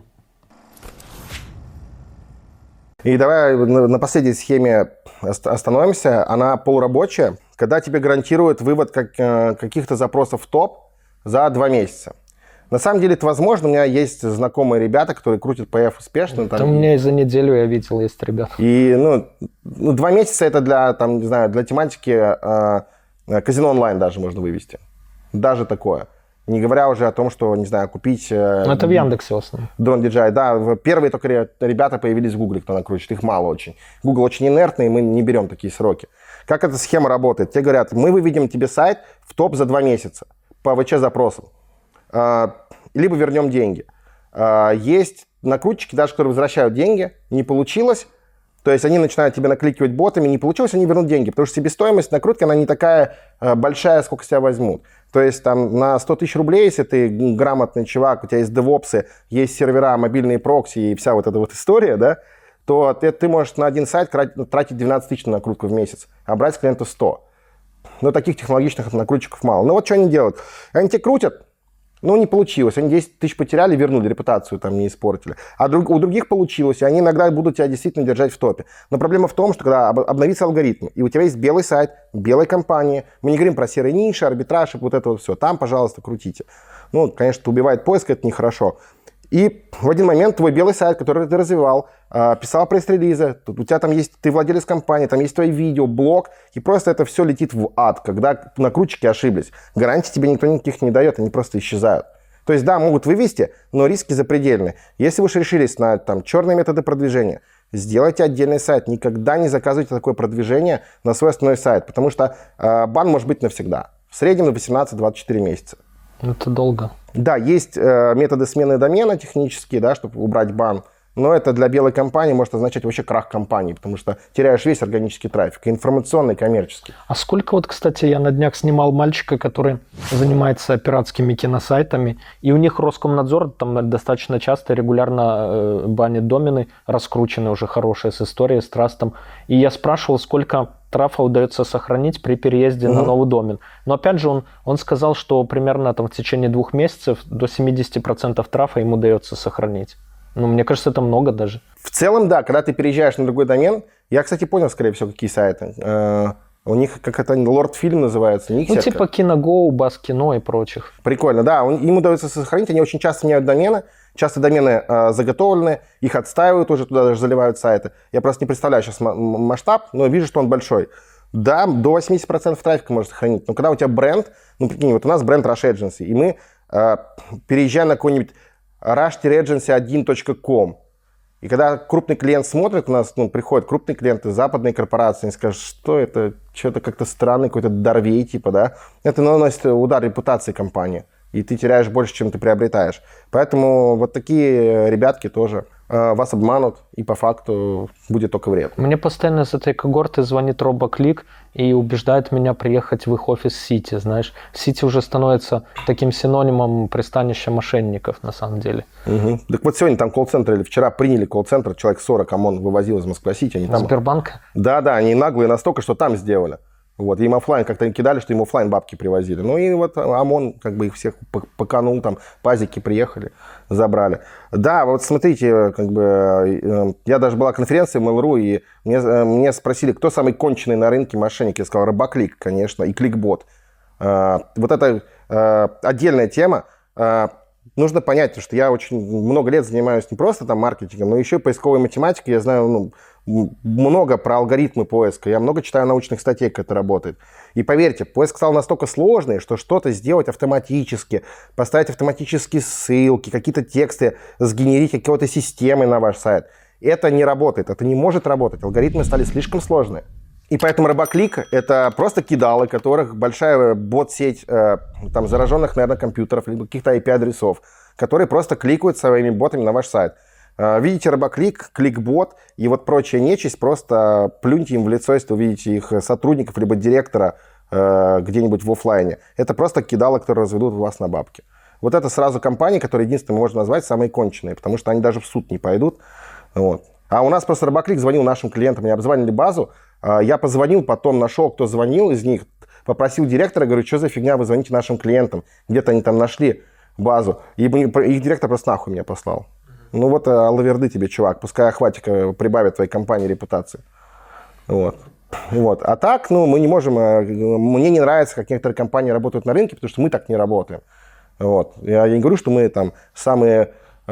И давай на последней схеме остановимся. Она полурабочая, когда тебе гарантируют вывод как, каких-то запросов в топ за два месяца. На самом деле это возможно. У меня есть знакомые ребята, которые крутят пэ эф успешно. Там, у меня и за неделю я видел, есть ребята. И ну, ну, два месяца это для, там, не знаю, для тематики э, казино онлайн даже можно вывести. Даже такое. Не говоря уже о том, что, не знаю, купить... Но это в Яндексе в основном. Дрон ди джей, да. Первые только ребята появились в Гугле, кто накручивает. Их мало очень. Google очень инертный, и мы не берем такие сроки. Как эта схема работает? Тебе говорят, мы выведем тебе сайт в топ за два месяца по вэ че-запросам. Либо вернем деньги. Есть накрутчики, даже которые возвращают деньги. Не получилось. То есть они начинают тебе накликивать ботами. Не получилось, они вернут деньги. Потому что себестоимость накрутки, она не такая большая, сколько с тебя возьмут. То есть там на сто тысяч рублей, если ты грамотный чувак, у тебя есть девопсы, есть сервера, мобильные прокси и вся вот эта вот история, да, то ты, ты можешь на один сайт тратить двенадцать тысяч на накрутку в месяц, а брать с клиента сто. Но таких технологичных накрутчиков мало. Ну вот что они делают? Они тебе крутят, ну не получилось. Они десять тысяч потеряли, вернули, репутацию там не испортили. А друг, у других получилось, и они иногда будут тебя действительно держать в топе. Но проблема в том, что когда об, обновится алгоритм, и у тебя есть белый сайт, белой компании, мы не говорим про серые ниши, арбитраж и вот это вот все, там, пожалуйста, крутите. Ну, конечно, это убивает поиск, это нехорошо. И в один момент твой белый сайт, который ты развивал, писал пресс-релизы, у тебя там есть, ты владелец компании, там есть твои видео, блог, и просто это все летит в ад, когда накрутчики ошиблись. Гарантий тебе никто никаких не дает, они просто исчезают. То есть, да, могут вывести, но риски запредельны. Если вы уж решились на там, черные методы продвижения, сделайте отдельный сайт. Никогда не заказывайте такое продвижение на свой основной сайт, потому что э, бан может быть навсегда. В среднем на восемнадцать - двадцать четыре месяца. Это долго. Да, есть э, методы смены домена технические, да, чтобы убрать бан. Но это для белой компании может означать вообще крах компании, потому что теряешь весь органический трафик, информационный, коммерческий. А сколько вот, кстати, я на днях снимал мальчика, который занимается пиратскими киносайтами, и у них Роскомнадзор там достаточно часто, регулярно э, банит домены, раскручены уже хорошие, с историей, с трастом. И я спрашивал, сколько трафа удается сохранить при переезде угу. на новый домен. Но опять же, он, он сказал, что примерно там, в течение двух месяцев до семьдесят процентов трафа ему удается сохранить. Ну, мне кажется, это много даже. В целом, да, когда ты переезжаешь на другой домен, я, кстати, понял, скорее всего, какие сайты. У них, как это, Лорд Фильм называется, не их Ну, сетка. типа Киного, Бас-Кино и прочих. Прикольно, да. Он, им удается сохранить, они очень часто меняют домены, часто домены э, заготовлены, их отстаивают уже, туда даже заливают сайты. Я просто не представляю сейчас масштаб, но вижу, что он большой. Да, до восемьдесят процентов трафика можно сохранить. Но когда у тебя бренд, ну, прикинь, вот у нас бренд Rush Agency, и мы э, переезжаем на какой-нибудь rush agency один точка ком, и когда крупный клиент смотрит, у нас ну, приходят крупные клиенты, западные корпорации, они скажут, что это, что-то как-то странный какой-то дорвей, типа, да. Это наносит удар репутации компании, и ты теряешь больше, чем ты приобретаешь. Поэтому вот такие ребятки тоже э, вас обманут, и по факту будет только вред. Мне постоянно из этой когорты звонит RoboClick и убеждает меня приехать в их офис Сити, знаешь. Сити уже становится таким синонимом пристанища мошенников, на самом деле. Угу. Так вот сегодня там колл-центр, или вчера приняли колл-центр, человек сорок, ОМОН вывозил из Москва-Сити. Они там... Сбербанк? Да-да, они наглые настолько, что там сделали. Вот, им офлайн как-то кидали, что им офлайн бабки привозили. Ну и вот ОМОН как бы их всех поканул, там пазики приехали, забрали. Да, вот смотрите, как бы, я даже была конференция в Mail.ru, и мне, мне спросили, кто самый конченый на рынке мошенник. Я сказал, RoboClick, конечно, и Кликбот. Вот это отдельная тема. Нужно понять, что я очень много лет занимаюсь не просто там маркетингом, но еще и поисковой математикой. Я знаю ну, много про алгоритмы поиска. Я много читаю научных статей, как это работает. И поверьте, поиск стал настолько сложный, что что-то сделать автоматически, поставить автоматические ссылки, какие-то тексты, сгенерить какой-то системой на ваш сайт. Это не работает, это не может работать. Алгоритмы стали слишком сложные. И поэтому RoboClick — это просто кидалы, которых большая бот-сеть э, там, зараженных, наверное, компьютеров, либо каких-то ай пи-адресов, которые просто кликают своими ботами на ваш сайт. Э, видите RoboClick, ClickBot и вот прочая нечисть, просто плюньте им в лицо, если увидите их сотрудников, либо директора э, где-нибудь в офлайне. Это просто кидалы, которые разведут вас на бабки. Вот это сразу компании, которые единственное можно назвать самые конченые, потому что они даже в суд не пойдут. Вот. А у нас просто RoboClick звонил нашим клиентам, они обзвонили базу. Я позвонил, потом нашел, кто звонил из них, попросил директора, говорю, что за фигня, вы звоните нашим клиентам. Где-то они там нашли базу. И их директор просто нахуй меня послал. Ну вот, алаверды тебе, чувак, пускай охватика прибавит твоей компании репутации. Вот. Вот. А так, ну, мы не можем, мне не нравится, как некоторые компании работают на рынке, потому что мы так не работаем. Вот. Я не говорю, что мы там самые...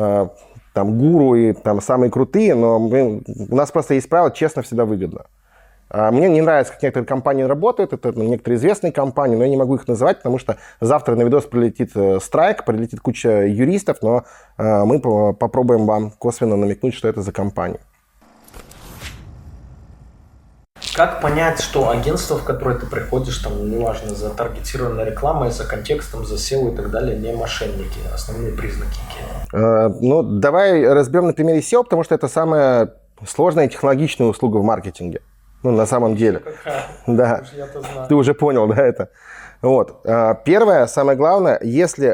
там гуру и там самые крутые, но мы, у нас просто есть правило, честно всегда выгодно. А мне не нравится, как некоторые компании работают, это некоторые известные компании, но я не могу их называть, потому что завтра на видос прилетит страйк, прилетит куча юристов, но мы попробуем вам косвенно намекнуть, что это за компания. Как понять, что агентство, в которое ты приходишь, там, неважно, за таргетированной рекламой, за контекстом, за сео и так далее, не мошенники? Основные признаки какие? Ну, давай разберем на примере сео, потому что это самая сложная и технологичная услуга в маркетинге. Ну, на самом деле. Какая? Да. Я-то знаю. Ты уже понял, да, это? Вот. Первое, самое главное, если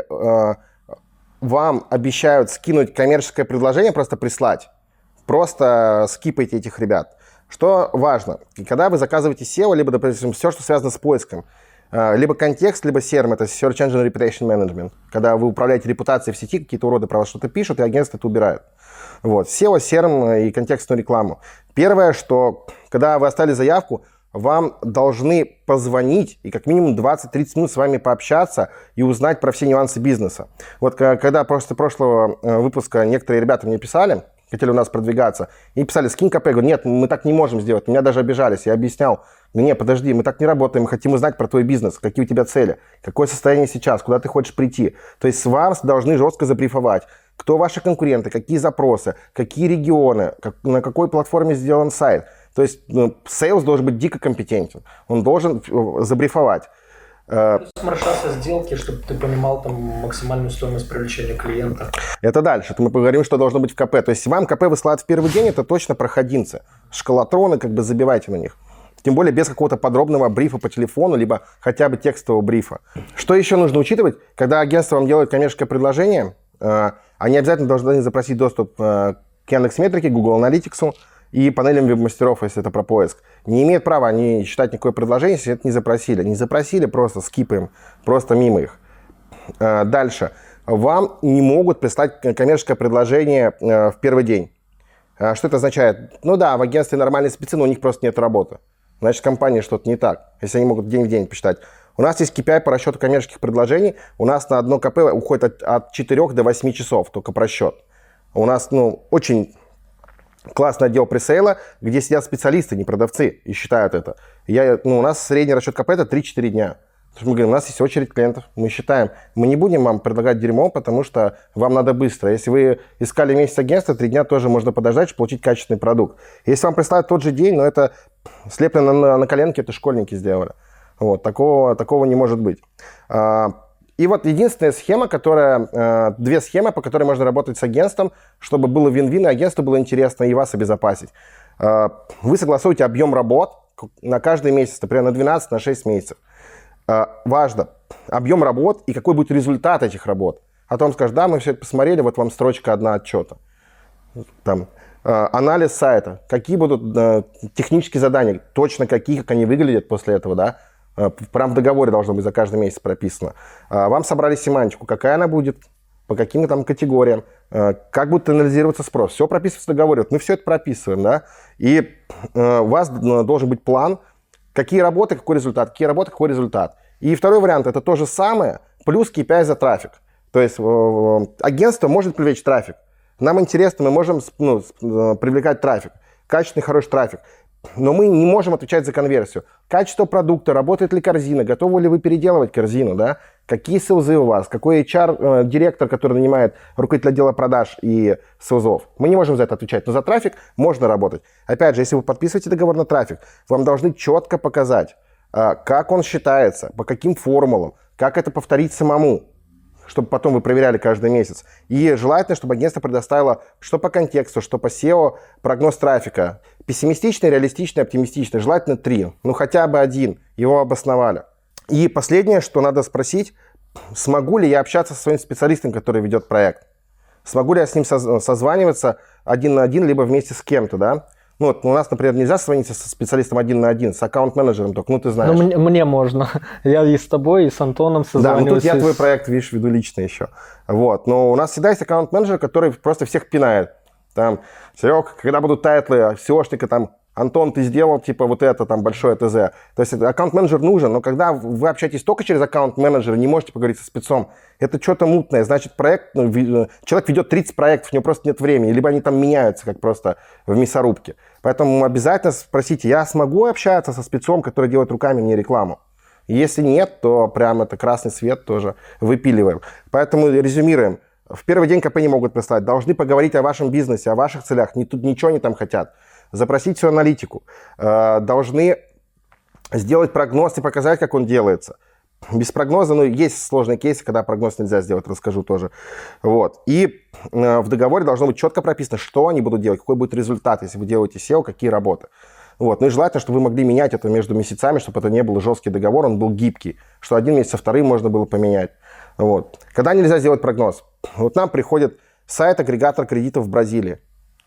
вам обещают скинуть коммерческое предложение, просто прислать, просто скипайте этих ребят. Что важно, когда вы заказываете сео, либо, допустим, все, что связано с поиском, либо контекст, либо серм, это Search Engine Reputation Management, когда вы управляете репутацией в сети, какие-то уроды про вас что-то пишут, и агентство это убирает. Вот. сео, серм и контекстную рекламу. Первое, что когда вы оставили заявку, вам должны позвонить и как минимум двадцать-тридцать минут с вами пообщаться и узнать про все нюансы бизнеса. Вот когда после прошлого выпуска некоторые ребята мне писали, хотели у нас продвигаться, и писали, скинь КП. Я говорю, нет, мы так не можем сделать. Меня даже обижались. Я объяснял, ну не, подожди, мы так не работаем, мы хотим узнать про твой бизнес, какие у тебя цели, какое состояние сейчас, куда ты хочешь прийти. То есть с вас должны жестко забрифовать, кто ваши конкуренты, какие запросы, какие регионы, как, на какой платформе сделан сайт. То есть ну, сейлс должен быть дико компетентен, он должен забрифовать. Маршрутация сделки, чтобы ты понимал там максимальную стоимость привлечения клиента. Это дальше. Это мы поговорим, что должно быть в КП. То есть вам КП высылают в первый день, это точно проходимцы. Шкалатроны, как бы забивайте на них. Тем более без какого-то подробного брифа по телефону, либо хотя бы текстового брифа. Что еще нужно учитывать? Когда агентство вам делает коммерческое предложение, они обязательно должны запросить доступ к Яндекс.Метрике, Google Аналитиксу и панелям веб-мастеров, если это про поиск. Не имеют права они считать никакое предложение, если это не запросили. Не запросили, просто скипаем, просто мимо их. Дальше. Вам не могут прислать коммерческое предложение в первый день. Что это означает? Ну да, в агентстве нормальные спецы, но у них просто нет работы. значит, компания что-то не так, если они могут день в день посчитать. У нас есть кей пи ай по расчету коммерческих предложений. У нас на одно ка пэ уходит от, от четырёх до восьми часов только просчет. У нас, ну, очень классный отдел пресейла, где сидят специалисты, не продавцы, и считают это. Я, ну, у нас средний расчет ка пэ это три-четыре дня. Мы говорим, у нас есть очередь клиентов, мы считаем. Мы не будем вам предлагать дерьмо, потому что вам надо быстро. Если вы искали месяц агентства, три дня тоже можно подождать, чтобы получить качественный продукт. Если вам присылают тот же день, но это слеплено на, на коленке, это школьники сделали. Вот, такого, такого не может быть. И вот единственная схема, которая, две схемы, по которой можно работать с агентством, чтобы было вин-вин, и агентству было интересно, и вас обезопасить. Вы согласуете объем работ на каждый месяц, например, на двенадцать, на шесть месяцев. Важно объем работ и какой будет результат этих работ. А то вам скажут, да, мы все это посмотрели, вот вам строчка одна отчета. Там, анализ сайта, какие будут технические задания, точно какие, как они выглядят после этого, да. Прям в договоре должно быть за каждый месяц прописано. Вам собрали семантику, какая она будет, по каким там категориям, как будет анализироваться спрос. Все прописывается в договоре. Вот мы все это прописываем, да. И у вас должен быть план, какие работы, какой результат, какие работы, какой результат. И второй вариант – это то же самое, плюс кей пи ай за трафик. То есть агентство может привлечь трафик. Нам интересно, мы можем, ну, привлекать трафик, качественный, хороший трафик. Но мы не можем отвечать за конверсию. Качество продукта, работает ли корзина, готовы ли вы переделывать корзину, да? Какие селзы у вас, какой эйч ар-директор, который нанимает руководителя отдела продаж и селзов. Мы не можем за это отвечать, но за трафик можно работать. Опять же, если вы подписываете договор на трафик, вам должны четко показать, как он считается, по каким формулам, как это повторить самому, чтобы потом вы проверяли каждый месяц. И желательно, чтобы агентство предоставило что по контексту, что по сео, прогноз трафика. Пессимистичный, реалистичный, оптимистичный. Желательно три. Ну, хотя бы один. Его обосновали. И последнее, что надо спросить, смогу ли я общаться со своим специалистом, который ведет проект? Смогу ли я с ним созваниваться один на один, либо вместе с кем-то, да? Ну, вот у нас, например, нельзя созвониться со специалистом один на один, с аккаунт-менеджером только, ну, ты знаешь. Ну, мне, мне можно. Я и с тобой, и с Антоном созваниваюсь. Да, ну тут я и... твой проект, видишь, веду лично еще. Вот, но у нас всегда есть аккаунт-менеджер, который просто всех пинает. Там, Серег, когда будут тайтлы сеошника, там, Антон, ты сделал, типа, вот это, там, большое ТЗ. То есть аккаунт-менеджер нужен, но когда вы общаетесь только через аккаунт-менеджера, не можете поговорить со спецом, это что-то мутное. Значит, проект, ну, человек ведет тридцать проектов, у него просто нет времени, либо они там меняются, как просто в мясорубке. Поэтому обязательно спросите, я смогу общаться со спецом, который делает руками мне рекламу? Если нет, то прям это красный свет тоже выпиливаем. Поэтому резюмируем. В первый день ка пэ не могут прислать. Должны поговорить о вашем бизнесе, о ваших целях. Не, тут ничего не там хотят. Запросить всю аналитику. Э, должны сделать прогноз и показать, как он делается. Без прогноза, ну, есть сложные кейсы, когда прогноз нельзя сделать, расскажу тоже. Вот. И э, в договоре должно быть четко прописано, что они будут делать, какой будет результат, если вы делаете сео, какие работы. Вот. Ну и желательно, чтобы вы могли менять это между месяцами, чтобы это не был жесткий договор, он был гибкий, что один месяц со вторым можно было поменять. Вот. Когда нельзя сделать прогноз? Вот нам приходит сайт-агрегатор кредитов в Бразилии.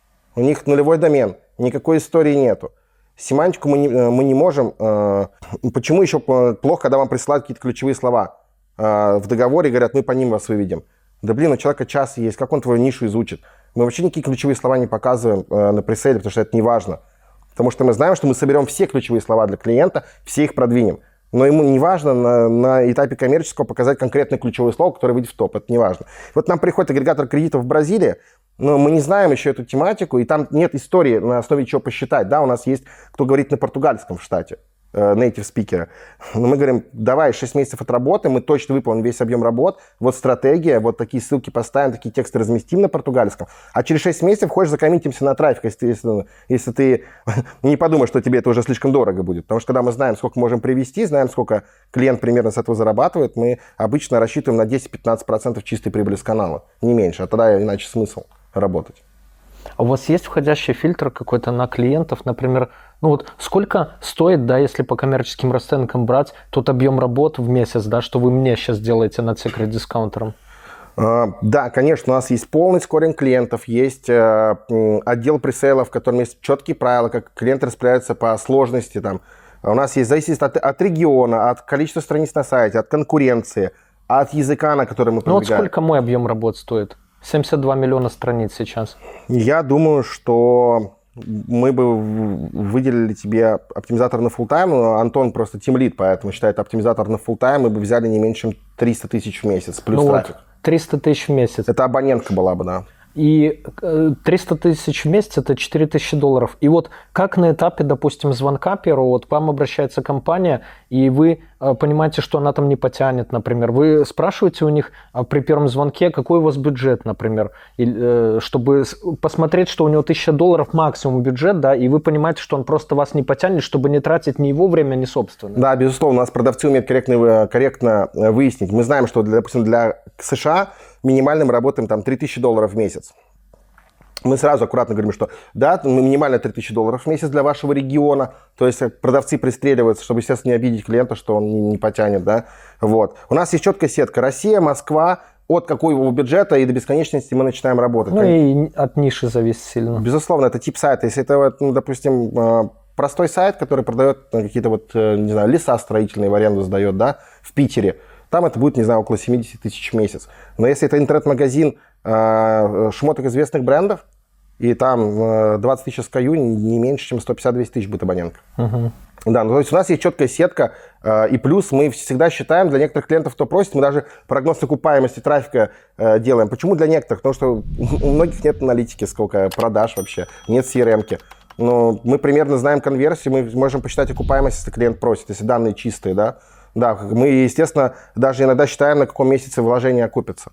У них нулевой домен, никакой истории нету. Семантику мы не, мы не можем. Э, почему еще плохо, когда вам присылают какие-то ключевые слова э, в договоре, говорят, мы по ним вас выведем. Да блин, у человека час есть, как он твою нишу изучит? Мы вообще никакие ключевые слова не показываем э, на пресейле, потому что это не важно. Потому что мы знаем, что мы соберем все ключевые слова для клиента, все их продвинем. Но ему не важно на, на этапе коммерческого показать конкретное ключевое слово, которое выйдет в топ. Это не важно. Вот нам приходит агрегатор кредитов в Бразилии, но мы не знаем еще эту тематику, и там нет истории, на основе чего посчитать. Да, у нас есть, кто говорит на португальском в штате, native спикеры. Но мы говорим, давай шесть месяцев отработаем, мы точно выполним весь объем работ, вот стратегия, вот такие ссылки поставим, такие тексты разместим на португальском. А через шесть месяцев хочешь закоммитимся на трафик, если, если, если ты не подумаешь, что тебе это уже слишком дорого будет. Потому что когда мы знаем, сколько можем привести, знаем, сколько клиент примерно с этого зарабатывает, мы обычно рассчитываем на десять-пятнадцать процентов чистой прибыли с канала, не меньше. А тогда иначе смысл работать. А у вас есть входящий фильтр какой-то на клиентов, например, ну вот сколько стоит, да, если по коммерческим расценкам брать тот объем работ в месяц, да, что вы мне сейчас делаете над секрет дискаунтером? Uh, да, конечно, у нас есть полный скоринг клиентов, есть uh, отдел пресейлов, в котором есть четкие правила, как клиенты распределяются по сложности. Там. У нас есть зависит от, от региона, от количества страниц на сайте, от конкуренции, от языка, на который мы продвигаем. Ну вот сколько мой объем работ стоит? семьдесят два миллиона страниц сейчас. Я думаю, что мы бы выделили тебе оптимизатор на full time. Антон просто тимлид, поэтому считает оптимизатор на full time, мы бы взяли не меньше, чем триста тысяч в месяц, плюс ну трафик. Вот, триста тысяч в месяц. Это абонентка была бы, да. И триста тысяч в месяц – это четыре тысячи долларов. И вот как на этапе, допустим, звонка первого, вот к вам обращается компания, и вы понимаете, что она там не потянет, например. Вы спрашиваете у них при первом звонке, какой у вас бюджет, например, и, чтобы посмотреть, что у него тысяча долларов максимум бюджет, да, и вы понимаете, что он просто вас не потянет, чтобы не тратить ни его время, ни собственное. Да, безусловно, у нас продавцы умеют корректно, корректно выяснить. Мы знаем, что, для, допустим, для США минимально мы работаем там три тысячи долларов в месяц. Мы сразу аккуратно говорим, что да, минимально три тысячи долларов в месяц для вашего региона. То есть продавцы пристреливаются, чтобы, естественно, не обидеть клиента, что он не, не потянет. Да? Вот. У нас есть четкая сетка. Россия, Москва. От какого бюджета и до бесконечности мы начинаем работать. Ну и от ниши зависит сильно. Безусловно, это тип сайта. Если это, ну, допустим, простой сайт, который продает какие-то вот, не знаю, леса строительные в аренду сдает, да, в Питере, там это будет, не знаю, около семьдесят тысяч в месяц. Но если это интернет-магазин э, шмоток известных брендов, и там э, двадцать тысяч эс кей ю, не меньше, чем сто пятьдесят - двести тысяч будет абонентка. Uh-huh. Да, ну, то есть у нас есть четкая сетка, э, и плюс мы всегда считаем, для некоторых клиентов, кто просит, мы даже прогноз окупаемости трафика э, делаем. Почему для некоторых? Потому что у многих нет аналитики, сколько продаж вообще, нет си эр эм-ки. Но мы примерно знаем конверсию, мы можем посчитать окупаемость, если клиент просит, если данные чистые, да. Да, мы, естественно, даже иногда считаем, на каком месяце вложение окупится.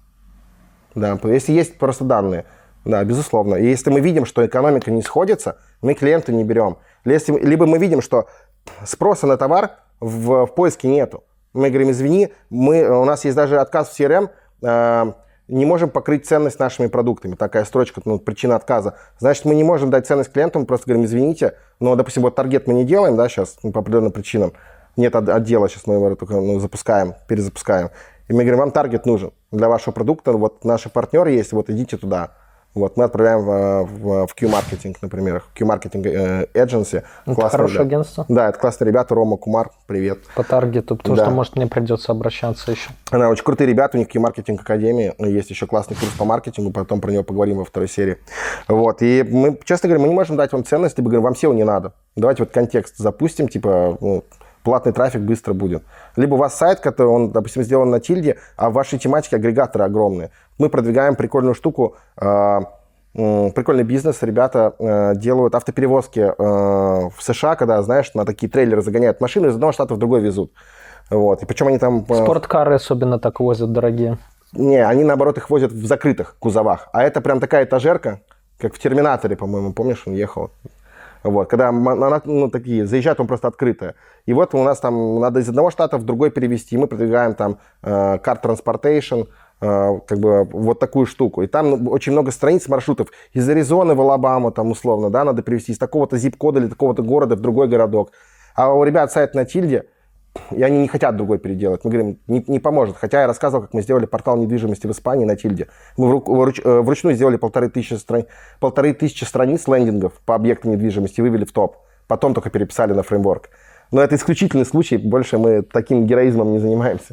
Да, если есть просто данные. Да, безусловно. И если мы видим, что экономика не сходится, мы клиента не берем. Если, либо мы видим, что спроса на товар в, в поиске нету. Мы говорим, извини, мы, у нас есть даже отказ в си эр эм, э, не можем покрыть ценность нашими продуктами. Такая строчка, ну, причина отказа. Значит, мы не можем дать ценность клиентам, мы просто говорим, извините, но, допустим, вот таргет мы не делаем, да, сейчас, ну, по определенным причинам. Нет отдела, сейчас мы его только ну, запускаем, перезапускаем. И мы говорим, вам таргет нужен для вашего продукта, вот наши партнеры есть, вот идите туда. Вот, мы отправляем в, в, в Q-маркетинг, например, Q-маркетинг э, Agency. Это хорошее агентство? Да, это классные ребята, Рома, Кумар, привет. По таргету, потому да. что, может, мне придется обращаться еще. Она очень крутые ребята, у них Q-маркетинг Академии, есть еще классный курс по маркетингу, потом про него поговорим во второй серии. Вот, и мы, честно говоря, мы не можем дать вам ценность, либо говорим, вам сео не надо. Давайте вот контекст запустим, типа, ну, платный трафик быстро будет. Либо у вас сайт, который, он, допустим, сделан на тильде, а в вашей тематике агрегаторы огромные. Мы продвигаем прикольную штуку, э, э, прикольный бизнес. Ребята э, делают автоперевозки э, в США, когда, знаешь, на такие трейлеры загоняют машины, из одного штата в другой везут. Вот. И причем они там... Э, Спорткары особенно так возят дорогие. Не, они, наоборот, их возят в закрытых кузовах. А это прям такая этажерка, как в «Терминаторе», по-моему, помнишь, он ехал? Вот, когда она, ну, такие, заезжает, он просто открытая. И вот у нас там надо из одного штата в другой перевести. Мы продвигаем там э, Car Transportation, э, как бы вот такую штуку. И там ну, очень много страниц маршрутов. Из Аризоны в Алабаму, там условно, да, надо перевести из такого-то zip-кода или такого-то города в другой городок. А у ребят сайт на тильде, и они не хотят другой переделать. Мы говорим, не, не поможет. Хотя я рассказывал, как мы сделали портал недвижимости в Испании на тильде. Мы вру, вруч, вручную сделали полторы тысячи, страни, полторы тысячи страниц лендингов по объекту недвижимости, вывели в топ. Потом только переписали на фреймворк. Но это исключительный случай. Больше мы таким героизмом не занимаемся.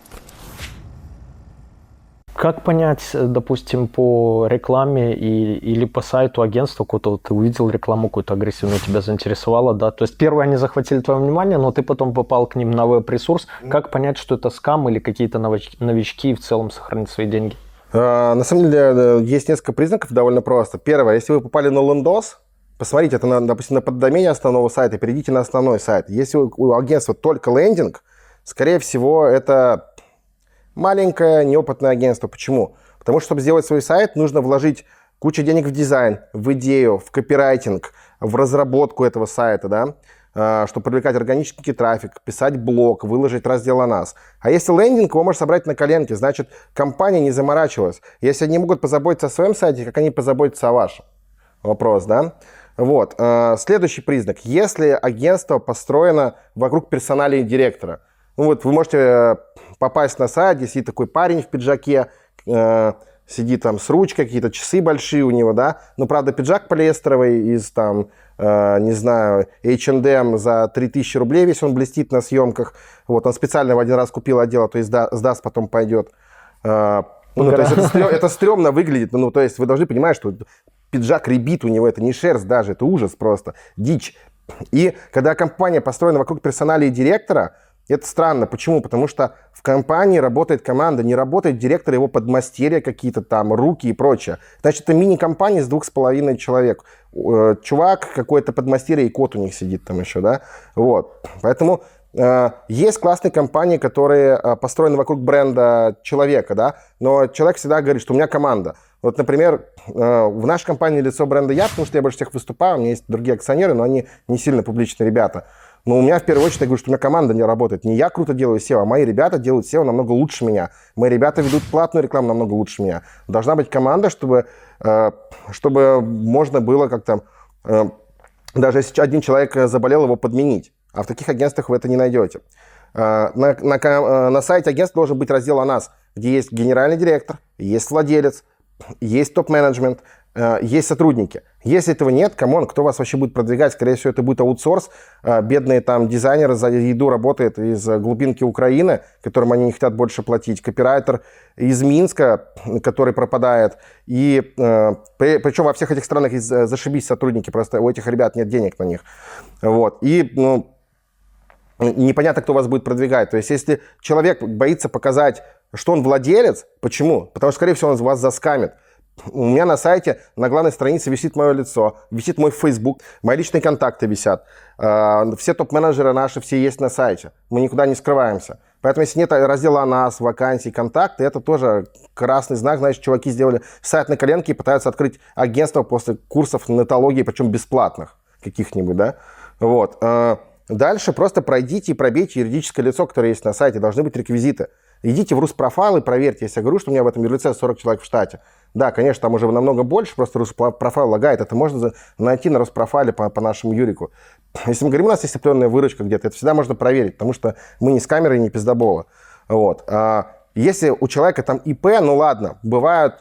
Как понять, допустим, по рекламе и, или по сайту агентства, какого-то ты увидел рекламу какую-то агрессивную, тебя заинтересовала, да? То есть первые они захватили твое внимание, но ты потом попал к ним на веб-ресурс. Как понять, что это скам или какие-то новички и в целом сохранить свои деньги? На самом деле есть несколько признаков довольно просто. Первое, если вы попали на лендос, посмотрите, это, на, допустим, на поддомене основного сайта, перейдите на основной сайт. Если у агентства только лендинг, скорее всего, это маленькое, неопытное агентство. Почему? Потому что, чтобы сделать свой сайт, нужно вложить кучу денег в дизайн, в идею, в копирайтинг, в разработку этого сайта, да, чтобы привлекать органический трафик, писать блог, выложить раздел о нас. А если лендинг, его можно собрать на коленке, значит, компания не заморачивалась. Если они могут позаботиться о своем сайте, как они позаботятся о вашем? Вопрос, да? Вот. Следующий признак. Если агентство построено вокруг персоналии директора. Ну вот вы можете попасть на сайт, где сидит такой парень в пиджаке, э, сидит там с ручкой, какие-то часы большие у него, да. Ну, правда, пиджак полиэстеровый из, там, э, не знаю, эйч энд эм за три тысячи рублей, весь он блестит на съемках. Вот, он специально в один раз купил отдел, а то есть сда, сдаст, потом пойдет. Э, ну, то есть это, стрём, это стрёмно выглядит. Ну, то есть вы должны понимать, что пиджак рябит у него, это не шерсть даже, это ужас просто, дичь. И когда компания построена вокруг персонала и директора, это странно. Почему? Потому что в компании работает команда, не работает директор, его подмастерья какие-то там, руки и прочее. Значит, это мини-компания с двух с половиной человек. Чувак какой-то подмастерье и кот у них сидит там еще, да? Вот. Поэтому э, есть классные компании, которые э, построены вокруг бренда человека, да? Но человек всегда говорит, что у меня команда. Вот, например, э, в нашей компании лицо бренда я, потому что я больше всех выступаю, у меня есть другие акционеры, но они не сильно публичные ребята. Но у меня в первую очередь, я говорю, что у меня команда не работает. Не я круто делаю сео, а мои ребята делают сео намного лучше меня. Мои ребята ведут платную рекламу намного лучше меня. Должна быть команда, чтобы, э, чтобы можно было как-то, э, даже если один человек заболел, его подменить. А в таких агентствах вы это не найдете. Э, на, на, на сайте агентства должен быть раздел о нас, где есть генеральный директор, есть владелец, есть топ-менеджмент, есть сотрудники. Если этого нет, камон, кто вас вообще будет продвигать? Скорее всего, это будет аутсорс. Бедные там дизайнеры за еду работают из глубинки Украины, которым они не хотят больше платить. Копирайтер из Минска, который пропадает. И причем во всех этих странах зашибись сотрудники, просто у этих ребят нет денег на них. Вот. И ну, непонятно, кто вас будет продвигать. То есть, если человек боится показать, что он владелец, почему? Потому что, скорее всего, он вас заскамит. У меня на сайте, на главной странице висит мое лицо, висит мой Facebook, мои личные контакты висят. Все топ-менеджеры наши, все есть на сайте. Мы никуда не скрываемся. Поэтому, если нет раздела о нас, вакансий, контакты, это тоже красный знак. Значит, чуваки сделали сайт на коленке и пытаются открыть агентство после курсов нетологии, причем бесплатных каких-нибудь, да? Вот. Дальше просто пройдите и пробейте юридическое лицо, которое есть на сайте. Должны быть реквизиты. Идите в Руспрофайл и проверьте. Если я говорю, что у меня в этом юрлице сорок человек в штате. Да, конечно, там уже намного больше, просто Руспрофайл лагает. Это можно найти на Руспрофайле по, по нашему юрику. Если мы говорим, у нас есть определенная выручка где-то, это всегда можно проверить, потому что мы не с камерой, не пиздобола. Вот. А если у человека там ИП, ну ладно, бывают,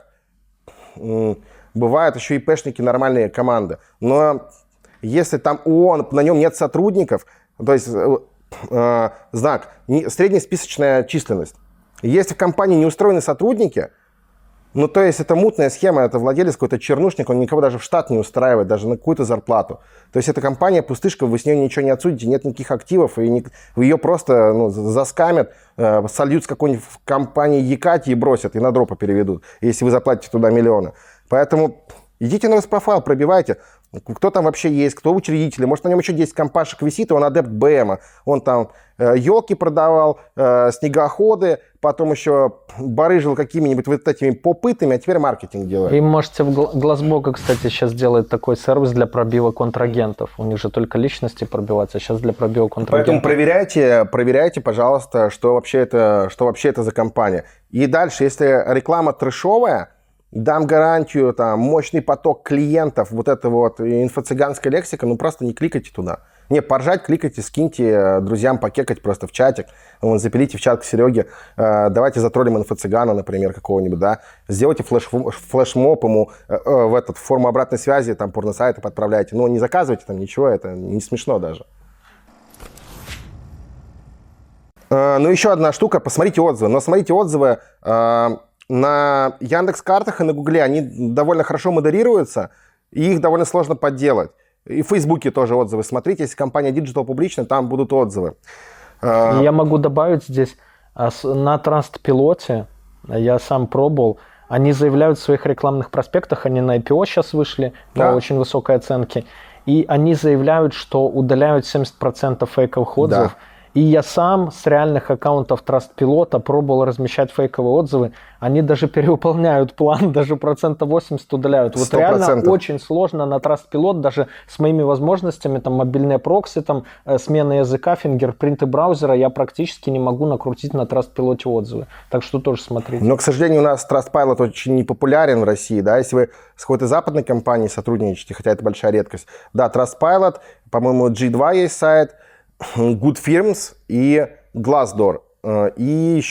бывают еще ИПшники, нормальные команды. Но если там ООН, на нем нет сотрудников, то есть э, знак, не, среднесписочная численность. Если в компании не устроены сотрудники, ну, то есть это мутная схема, это владелец какой-то чернушник, он никого даже в штат не устраивает, даже на какую-то зарплату. То есть эта компания пустышка, вы с ней ничего не отсудите, нет никаких активов, и не, ее просто ну, заскамят, э, сольют с какой-нибудь компании Якати и бросят, и на дропы переведут, если вы заплатите туда миллионы. Поэтому идите на Роспрофайл, пробивайте. Кто там вообще есть, кто учредители. Может, на нем еще десять компашек висит, и он адепт БМа. Он там э, елки продавал, э, снегоходы, потом еще барыжил какими-нибудь вот этими попытами, а теперь маркетинг делает. И можете в Глазбога, кстати, сейчас делает такой сервис для пробива контрагентов. У них же только личности пробиваются, а сейчас для пробива контрагентов. Поэтому проверяйте, проверяйте, пожалуйста, что вообще это, что вообще это за компания. И дальше, если реклама трэшовая, дам гарантию, там, мощный поток клиентов, вот эта вот инфо-цыганская лексика, ну просто не кликайте туда. Не, поржать, кликайте, скиньте друзьям покекать просто в чатик, вон, запилите в чат к Сереге, э, давайте затроллим инфо-цыгана, например, какого-нибудь, да, сделайте флеш, флешмоб ему э, э, в этот, форму обратной связи, там, порносайты подправляйте, но не заказывайте там ничего, это не смешно даже. Э, ну, еще одна штука, посмотрите отзывы, но смотрите отзывы, э, на Яндекс.Картах и на Гугле они довольно хорошо модерируются, и их довольно сложно подделать. И в Фейсбуке тоже отзывы. Смотрите, если компания Digital публичная, там будут отзывы. Я могу добавить здесь, на Трастпилоте, я сам пробовал, они заявляют в своих рекламных проспектах, они на ай пи о сейчас вышли да. по очень высокой оценке, и они заявляют, что удаляют семьдесят процентов фейковых отзывов. Да. И я сам с реальных аккаунтов Трастпилота пробовал размещать фейковые отзывы. Они даже перевыполняют план, даже процентов восемьдесят удаляют. Вот реально очень сложно на Трастпилот, даже с моими возможностями, там мобильные прокси, там смена языка, фингерпринты браузера, я практически не могу накрутить на Трастпилоте отзывы. Так что тоже смотрите. Но, к сожалению, у нас Trustpilot очень непопулярен в России, да, если вы с какой-то западной компанией сотрудничаете, хотя это большая редкость. Да, Trustpilot, по-моему, джи два есть сайт, Good Firms и Glassdoor. И еще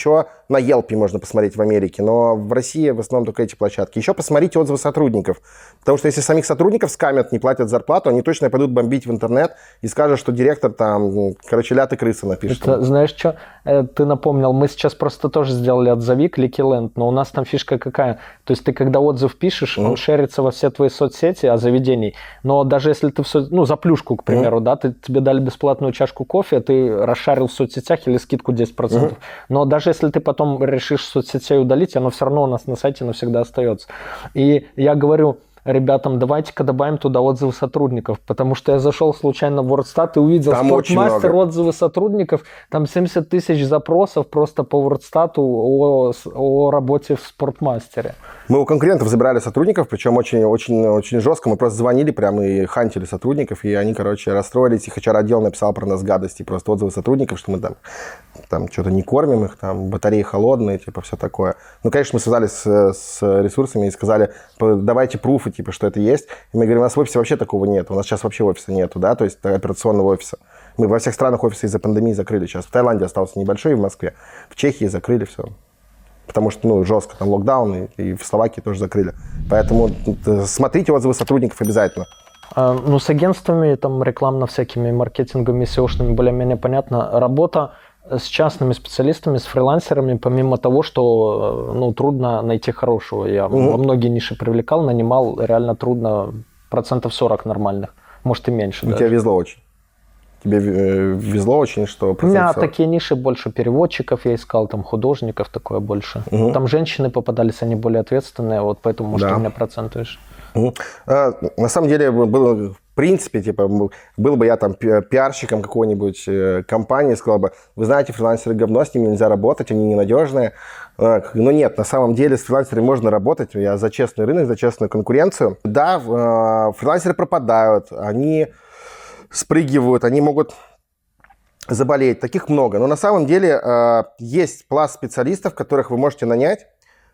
на Yelp можно посмотреть в Америке, но в России в основном только эти площадки. Еще посмотрите отзывы сотрудников, потому что если самих сотрудников скамят, не платят зарплату, они точно пойдут бомбить в интернет и скажут, что директор там, короче, ляд и крысы напишет. Это, знаешь что, ты напомнил, мы сейчас просто тоже сделали отзови, Clicky-Land, но у нас там фишка какая, то есть ты когда отзыв пишешь, mm. он шерится во все твои соцсети о заведении, но даже если ты, в со... ну, за плюшку, к примеру, mm. да, ты, тебе дали бесплатную чашку кофе, ты расшарил в соцсетях или скидку десять процентов, mm. но даже если ты потом решишь соцсетей удалить, оно все равно у нас на сайте навсегда остается. И я говорю ребятам, давайте-ка добавим туда отзывы сотрудников, потому что я зашел случайно в WordStat и увидел Спортмастер, отзывы сотрудников, там семьдесят тысяч запросов просто по WordStat о, о работе в Спортмастере. Мы у конкурентов забирали сотрудников, причем очень-очень жестко, мы просто звонили прямо и хантили сотрудников, и они, короче, расстроились, их эйч ар-отдел написал про нас гадости, просто отзывы сотрудников, что мы там, там что-то не кормим их, там батареи холодные, типа все такое. Ну, конечно, мы связались с, с ресурсами и сказали, давайте пруфы, типа, что это есть. И мы говорим, у нас в офисе вообще такого нет, у нас сейчас вообще офиса нету, да, то есть операционного офиса. Мы во всех странах офисы из-за пандемии закрыли сейчас. В Таиланде остался небольшой, и в Москве. В Чехии закрыли все. Потому что, ну, жестко, там локдаун, и, и в Словакии тоже закрыли. Поэтому смотрите отзывы сотрудников обязательно. А, ну, с агентствами, там, рекламно-всякими маркетингами, сеошными более-менее понятно. Работа с частными специалистами, с фрилансерами, помимо того, что, ну, трудно найти хорошего. Я угу. во многие ниши привлекал, нанимал, реально трудно, процентов сорок нормальных, может и меньше. У даже. Тебя везло очень. Тебе везло очень, что... У меня такие ниши больше переводчиков я искал, там художников такое больше. Угу. Там женщины попадались, они более ответственные, вот поэтому, может, да. у меня процент выше. Угу. А, на самом деле, было, в принципе, типа, был бы я там пиарщиком какой-нибудь компании, сказал бы, вы знаете, фрилансеры говно, с ними нельзя работать, они ненадежные. Но нет, на самом деле с фрилансерами можно работать, я за честный рынок, за честную конкуренцию. Да, фрилансеры пропадают, они... спрыгивают, они могут заболеть. Таких много. Но на самом деле э, есть пласт специалистов, которых вы можете нанять,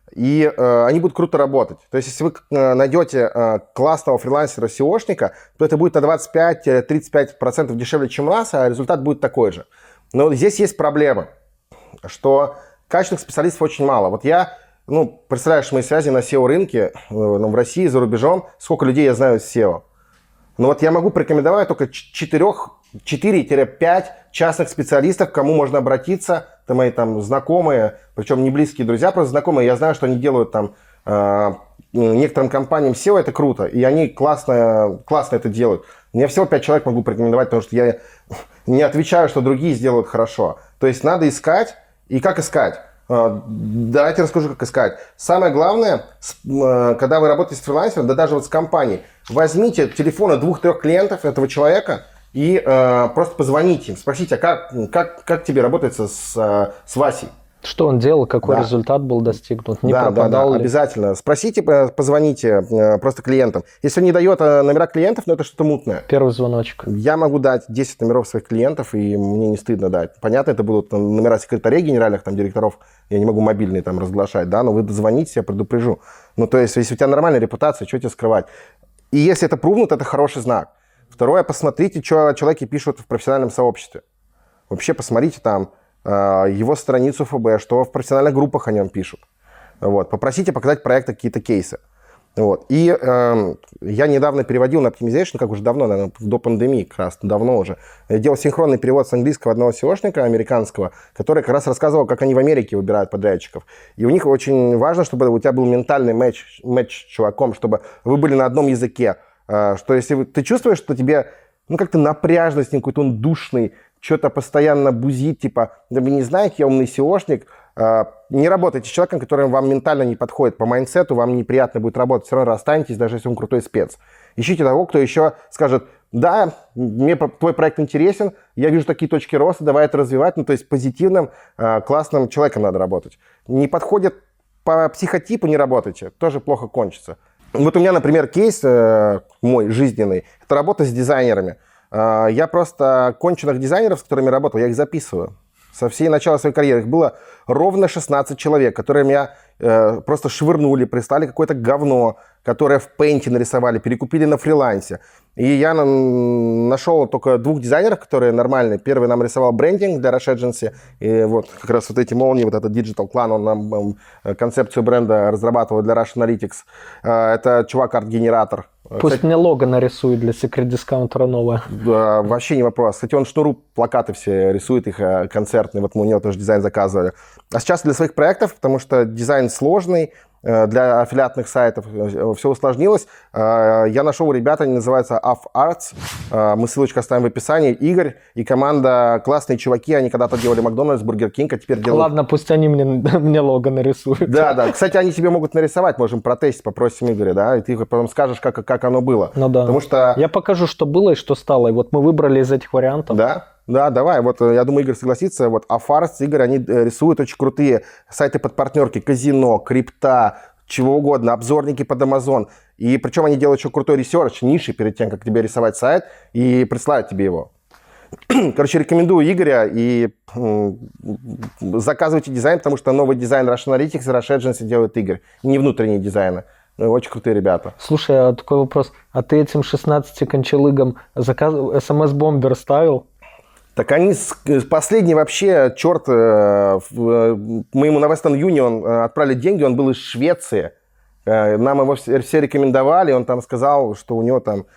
и э, они будут круто работать. То есть, если вы э, найдете э, классного фрилансера-сеошника, то это будет на двадцать пять - тридцать пять процентов дешевле, чем у нас, а результат будет такой же. Но здесь есть проблема, что качественных специалистов очень мало. Вот я, ну, представляешь, мои связи на сео-рынке, э, в России, за рубежом, сколько людей я знаю из сео. Но вот я могу порекомендовать только четыре-пять частных специалистов, к кому можно обратиться. Это мои там знакомые, причем не близкие друзья, просто знакомые. Я знаю, что они делают там э, некоторым компаниям сео, это круто. И они классно, классно это делают. Я всего пять человек могу порекомендовать, потому что я не отвечаю, что другие сделают хорошо. То есть надо искать. И как искать? Давайте расскажу, как искать. Самое главное, когда вы работаете с фрилансером, да даже вот с компанией, возьмите телефоны двух-трех клиентов этого человека и э, просто позвоните им, спросите, а как, как, как тебе работается с, с Васей? Что он делал, какой да. результат был достигнут, не да, пропадал да, да, ли? Обязательно. Спросите, позвоните просто клиентам. Если он не дает номера клиентов, ну это что-то мутное. Первый звоночек. Я могу дать десять номеров своих клиентов, и мне не стыдно дать. Понятно, это будут номера секретарей генеральных, там, директоров. Я не могу мобильные там разглашать, да, но вы дозвоните, я предупрежу. Ну, то есть, если у тебя нормальная репутация, что тебе скрывать? И если это прувнут, это хороший знак. Второе, посмотрите, что человеки пишут в профессиональном сообществе. Вообще посмотрите там его страницу эф бэ, что в профессиональных группах о нем пишут. Вот. Попросите показать проекты, какие-то кейсы. Вот. И э, я недавно переводил на Optimization, как уже давно, наверное, до пандемии, как раз давно уже. Я делал синхронный перевод с английского одного сеошника американского, который как раз рассказывал, как они в Америке выбирают подрядчиков. И у них очень важно, чтобы у тебя был ментальный матч, матч с чуваком, чтобы вы были на одном языке. Э, что если вы, ты чувствуешь, что тебе, ну, как-то напряжно с ним, какой-то он душный, что-то постоянно бузит, типа, да вы не знаете, я умный сеошник, не работайте с человеком, который вам ментально не подходит. По майндсету вам неприятно будет работать, все равно расстанетесь, даже если он крутой спец. Ищите того, кто еще скажет, да, мне твой проект интересен, я вижу такие точки роста, давай это развивать. Ну, то есть позитивным, классным человеком надо работать. Не подходит по психотипу, не работайте, тоже плохо кончится. Вот у меня, например, кейс мой жизненный, это работа с дизайнерами. Я просто конченых дизайнеров, с которыми работал, я их записываю. Со всей начала своей карьеры. Их было ровно шестнадцать человек, которые меня э, просто швырнули, прислали какое-то говно, которое в пейнте нарисовали, перекупили на фрилансе. И я на, нашел только двух дизайнеров, которые нормальные. Первый нам рисовал брендинг для Rush Agency. И вот как раз вот эти молнии, вот этот Digital Clan, он нам э, концепцию бренда разрабатывал для Rush Analytics. Э, это чувак арт-генератор. Пусть Кстати, мне лого нарисует для Secret Discounter новое. Да, вообще не вопрос. Кстати, он шнуру плакаты все рисует, их концертные. Вот мы у него тоже дизайн заказывали. А сейчас для своих проектов, потому что дизайн сложный, для аффилиатных сайтов все усложнилось. Я нашел у ребят, они называются Off Arts. Мы ссылочку оставим в описании. Игорь и команда классные чуваки. Они когда-то делали Макдональдс, Бургер Кинг, а теперь делают... Ладно, пусть они мне, мне лого нарисуют. Да, да. Кстати, они тебе могут нарисовать. Можем протестить, попросим Игоря, да? И ты потом скажешь, как, как оно было. Ну да. Потому что... Я покажу, что было и что стало. И вот мы выбрали из этих вариантов. Да. Да, давай. Вот я думаю, Игорь согласится. Вот Афарс, Игорь, они рисуют очень крутые сайты под партнерки, казино, крипта, чего угодно, обзорники под Amazon. И причем они делают еще крутой ресерч, ниши перед тем, как тебе рисовать сайт, и присылают тебе его. Короче, рекомендую Игоря и заказывайте дизайн, потому что новый дизайн Rush Analytics и Rush Agency делает Игорь. Не внутренние дизайны. Очень крутые ребята. Слушай, а такой вопрос. А ты этим шестнадцати кончалыгам заказ... эс эм эс-бомбер ставил? Так они, последний вообще, черт, мы ему на Western Union отправили деньги, он был из Швеции. Нам его все рекомендовали, он там сказал, что у него там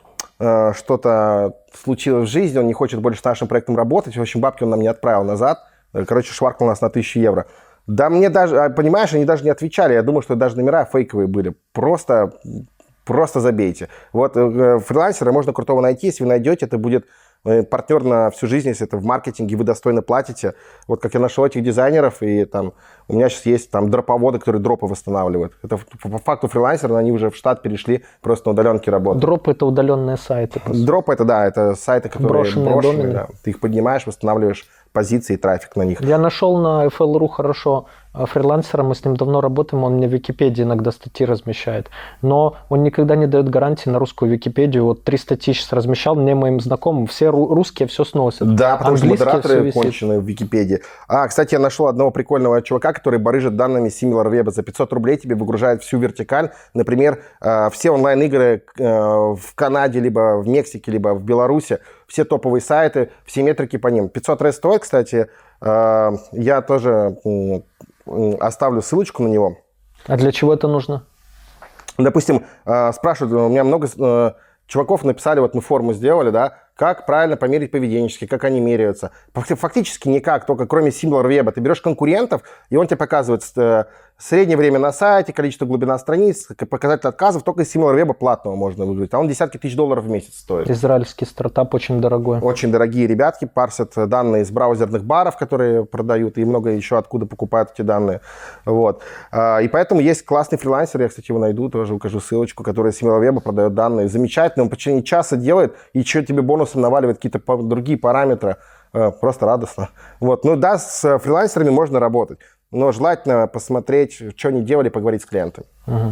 что-то случилось в жизни, он не хочет больше с нашим проектом работать. В общем, бабки он нам не отправил назад. Короче, шваркнул нас на тысячу евро. Да мне даже, понимаешь, они даже не отвечали. Я думал, что даже номера фейковые были. Просто, просто забейте. Вот фрилансера можно крутого найти. Если вы найдете, это будет партнер на всю жизнь, если это в маркетинге, вы достойно платите. Вот как я нашел этих дизайнеров, и там у меня сейчас есть там дроповоды, которые дропы восстанавливают. Это по факту фрилансеры, но они уже в штат перешли, просто на удаленке работают. Дропы — это удаленные сайты. Дропы — это, да, это сайты, которые брошенные, брошенные, да. Ты их поднимаешь, восстанавливаешь позиции и трафик на них. Я нашел на эф эл точка ру хорошо фрилансера, мы с ним давно работаем, он мне в Википедии иногда статьи размещает, но он никогда не дает гарантии на русскую Википедию. Вот три статьи сейчас размещал, мне, моим знакомым, все русские все сносят. Да, потому что модераторы конченые в Википедии. А, кстати, я нашел одного прикольного чувака, который барыжит данными SimilarWeb. За пятьсот рублей тебе выгружает всю вертикаль. Например, все онлайн-игры в Канаде, либо в Мексике, либо в Беларуси, все топовые сайты, все метрики по ним. пятьсот рублей стоит, кстати. Я тоже оставлю ссылочку на него. А для чего это нужно? Допустим, спрашивают, у меня много чуваков написали, вот мы форму сделали, да, как правильно померить поведенчески, как они меряются. Фактически никак, только кроме SimilarWeb. Ты берешь конкурентов, и он тебе показывает среднее время на сайте, количество глубина страниц, показатель отказов. Только из SimilarWeb платного можно выиграть. А он десятки тысяч долларов в месяц стоит. Израильский стартап очень дорогой. Очень дорогие ребятки парсят данные из браузерных баров, которые продают, и много еще откуда покупают эти данные. Вот. И поэтому есть классный фрилансер, я, кстати, его найду, тоже укажу ссылочку, который из SimilarWeb продает данные. Замечательно, он в течение часа делает, и что тебе бонус наваливает какие-то другие параметры, просто радостно. Вот. Ну да, с фрилансерами можно работать, но желательно посмотреть, что они делали, поговорить с клиентами. Угу.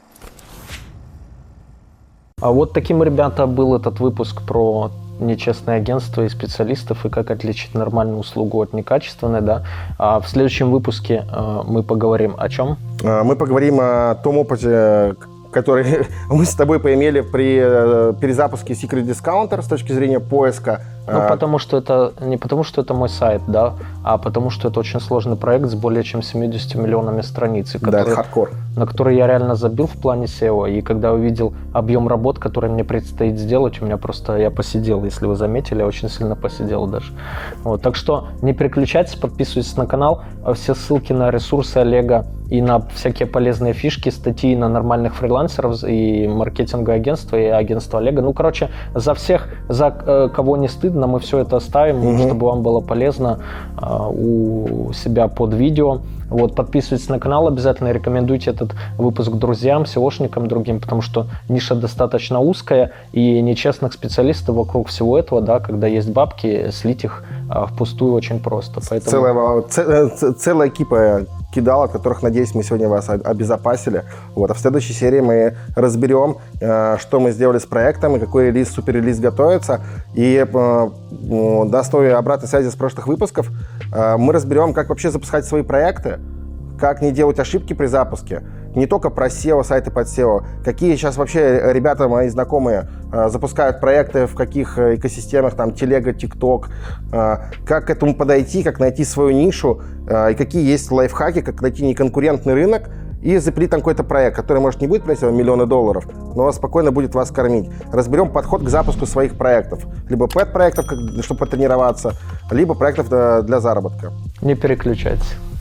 А вот таким, ребята, был этот выпуск про нечестное агентство и специалистов, и как отличить нормальную услугу от некачественной, да. А в следующем выпуске э, мы поговорим о чем? Мы поговорим о том опыте, который мы с тобой поимели при перезапуске Secret Discounter с точки зрения поиска. Ну, потому что это не потому, что это мой сайт, да, а потому что это очень сложный проект с более чем семьюдесятью миллионами страниц, который, да, это хардкор, на который я реально забил в плане сео. И когда увидел объем работ, который мне предстоит сделать, у меня просто, я посидел, если вы заметили, я очень сильно посидел даже. Вот, так что не переключайтесь, подписывайтесь на канал. Все ссылки на ресурсы Олега и на всякие полезные фишки, статьи на нормальных фрилансеров и маркетинговое агентство, и агентство Олега. Ну, короче, за всех, за э, кого не стыдно, мы все это оставим, угу. чтобы вам было полезно э, у себя под видео. Вот, подписывайтесь на канал обязательно, рекомендуйте этот выпуск друзьям, сеошникам другим, потому что ниша достаточно узкая, и нечестных специалистов вокруг всего этого, да, когда есть бабки, слить их э, впустую очень просто. Поэтому... Целая, целая, целая кипа кидал, от которых, надеюсь, мы сегодня вас обезопасили. Вот. А в следующей серии мы разберем, что мы сделали с проектом и какой релиз, суперрелиз готовится. И на основе обратной связи с прошлых выпусков мы разберем, как вообще запускать свои проекты, как не делать ошибки при запуске. Не только про сео, сайты под сео. Какие сейчас вообще ребята мои знакомые э, запускают проекты, в каких экосистемах, там, телега, тикток. Э, как к этому подойти, как найти свою нишу. Э, и какие есть лайфхаки, как найти неконкурентный рынок и запилить там какой-то проект, который, может, не будет приносить вам миллионы долларов, но спокойно будет вас кормить. Разберем подход к запуску своих проектов. Либо пэт-проектов, чтобы потренироваться, либо проектов для заработка. Не переключайтесь.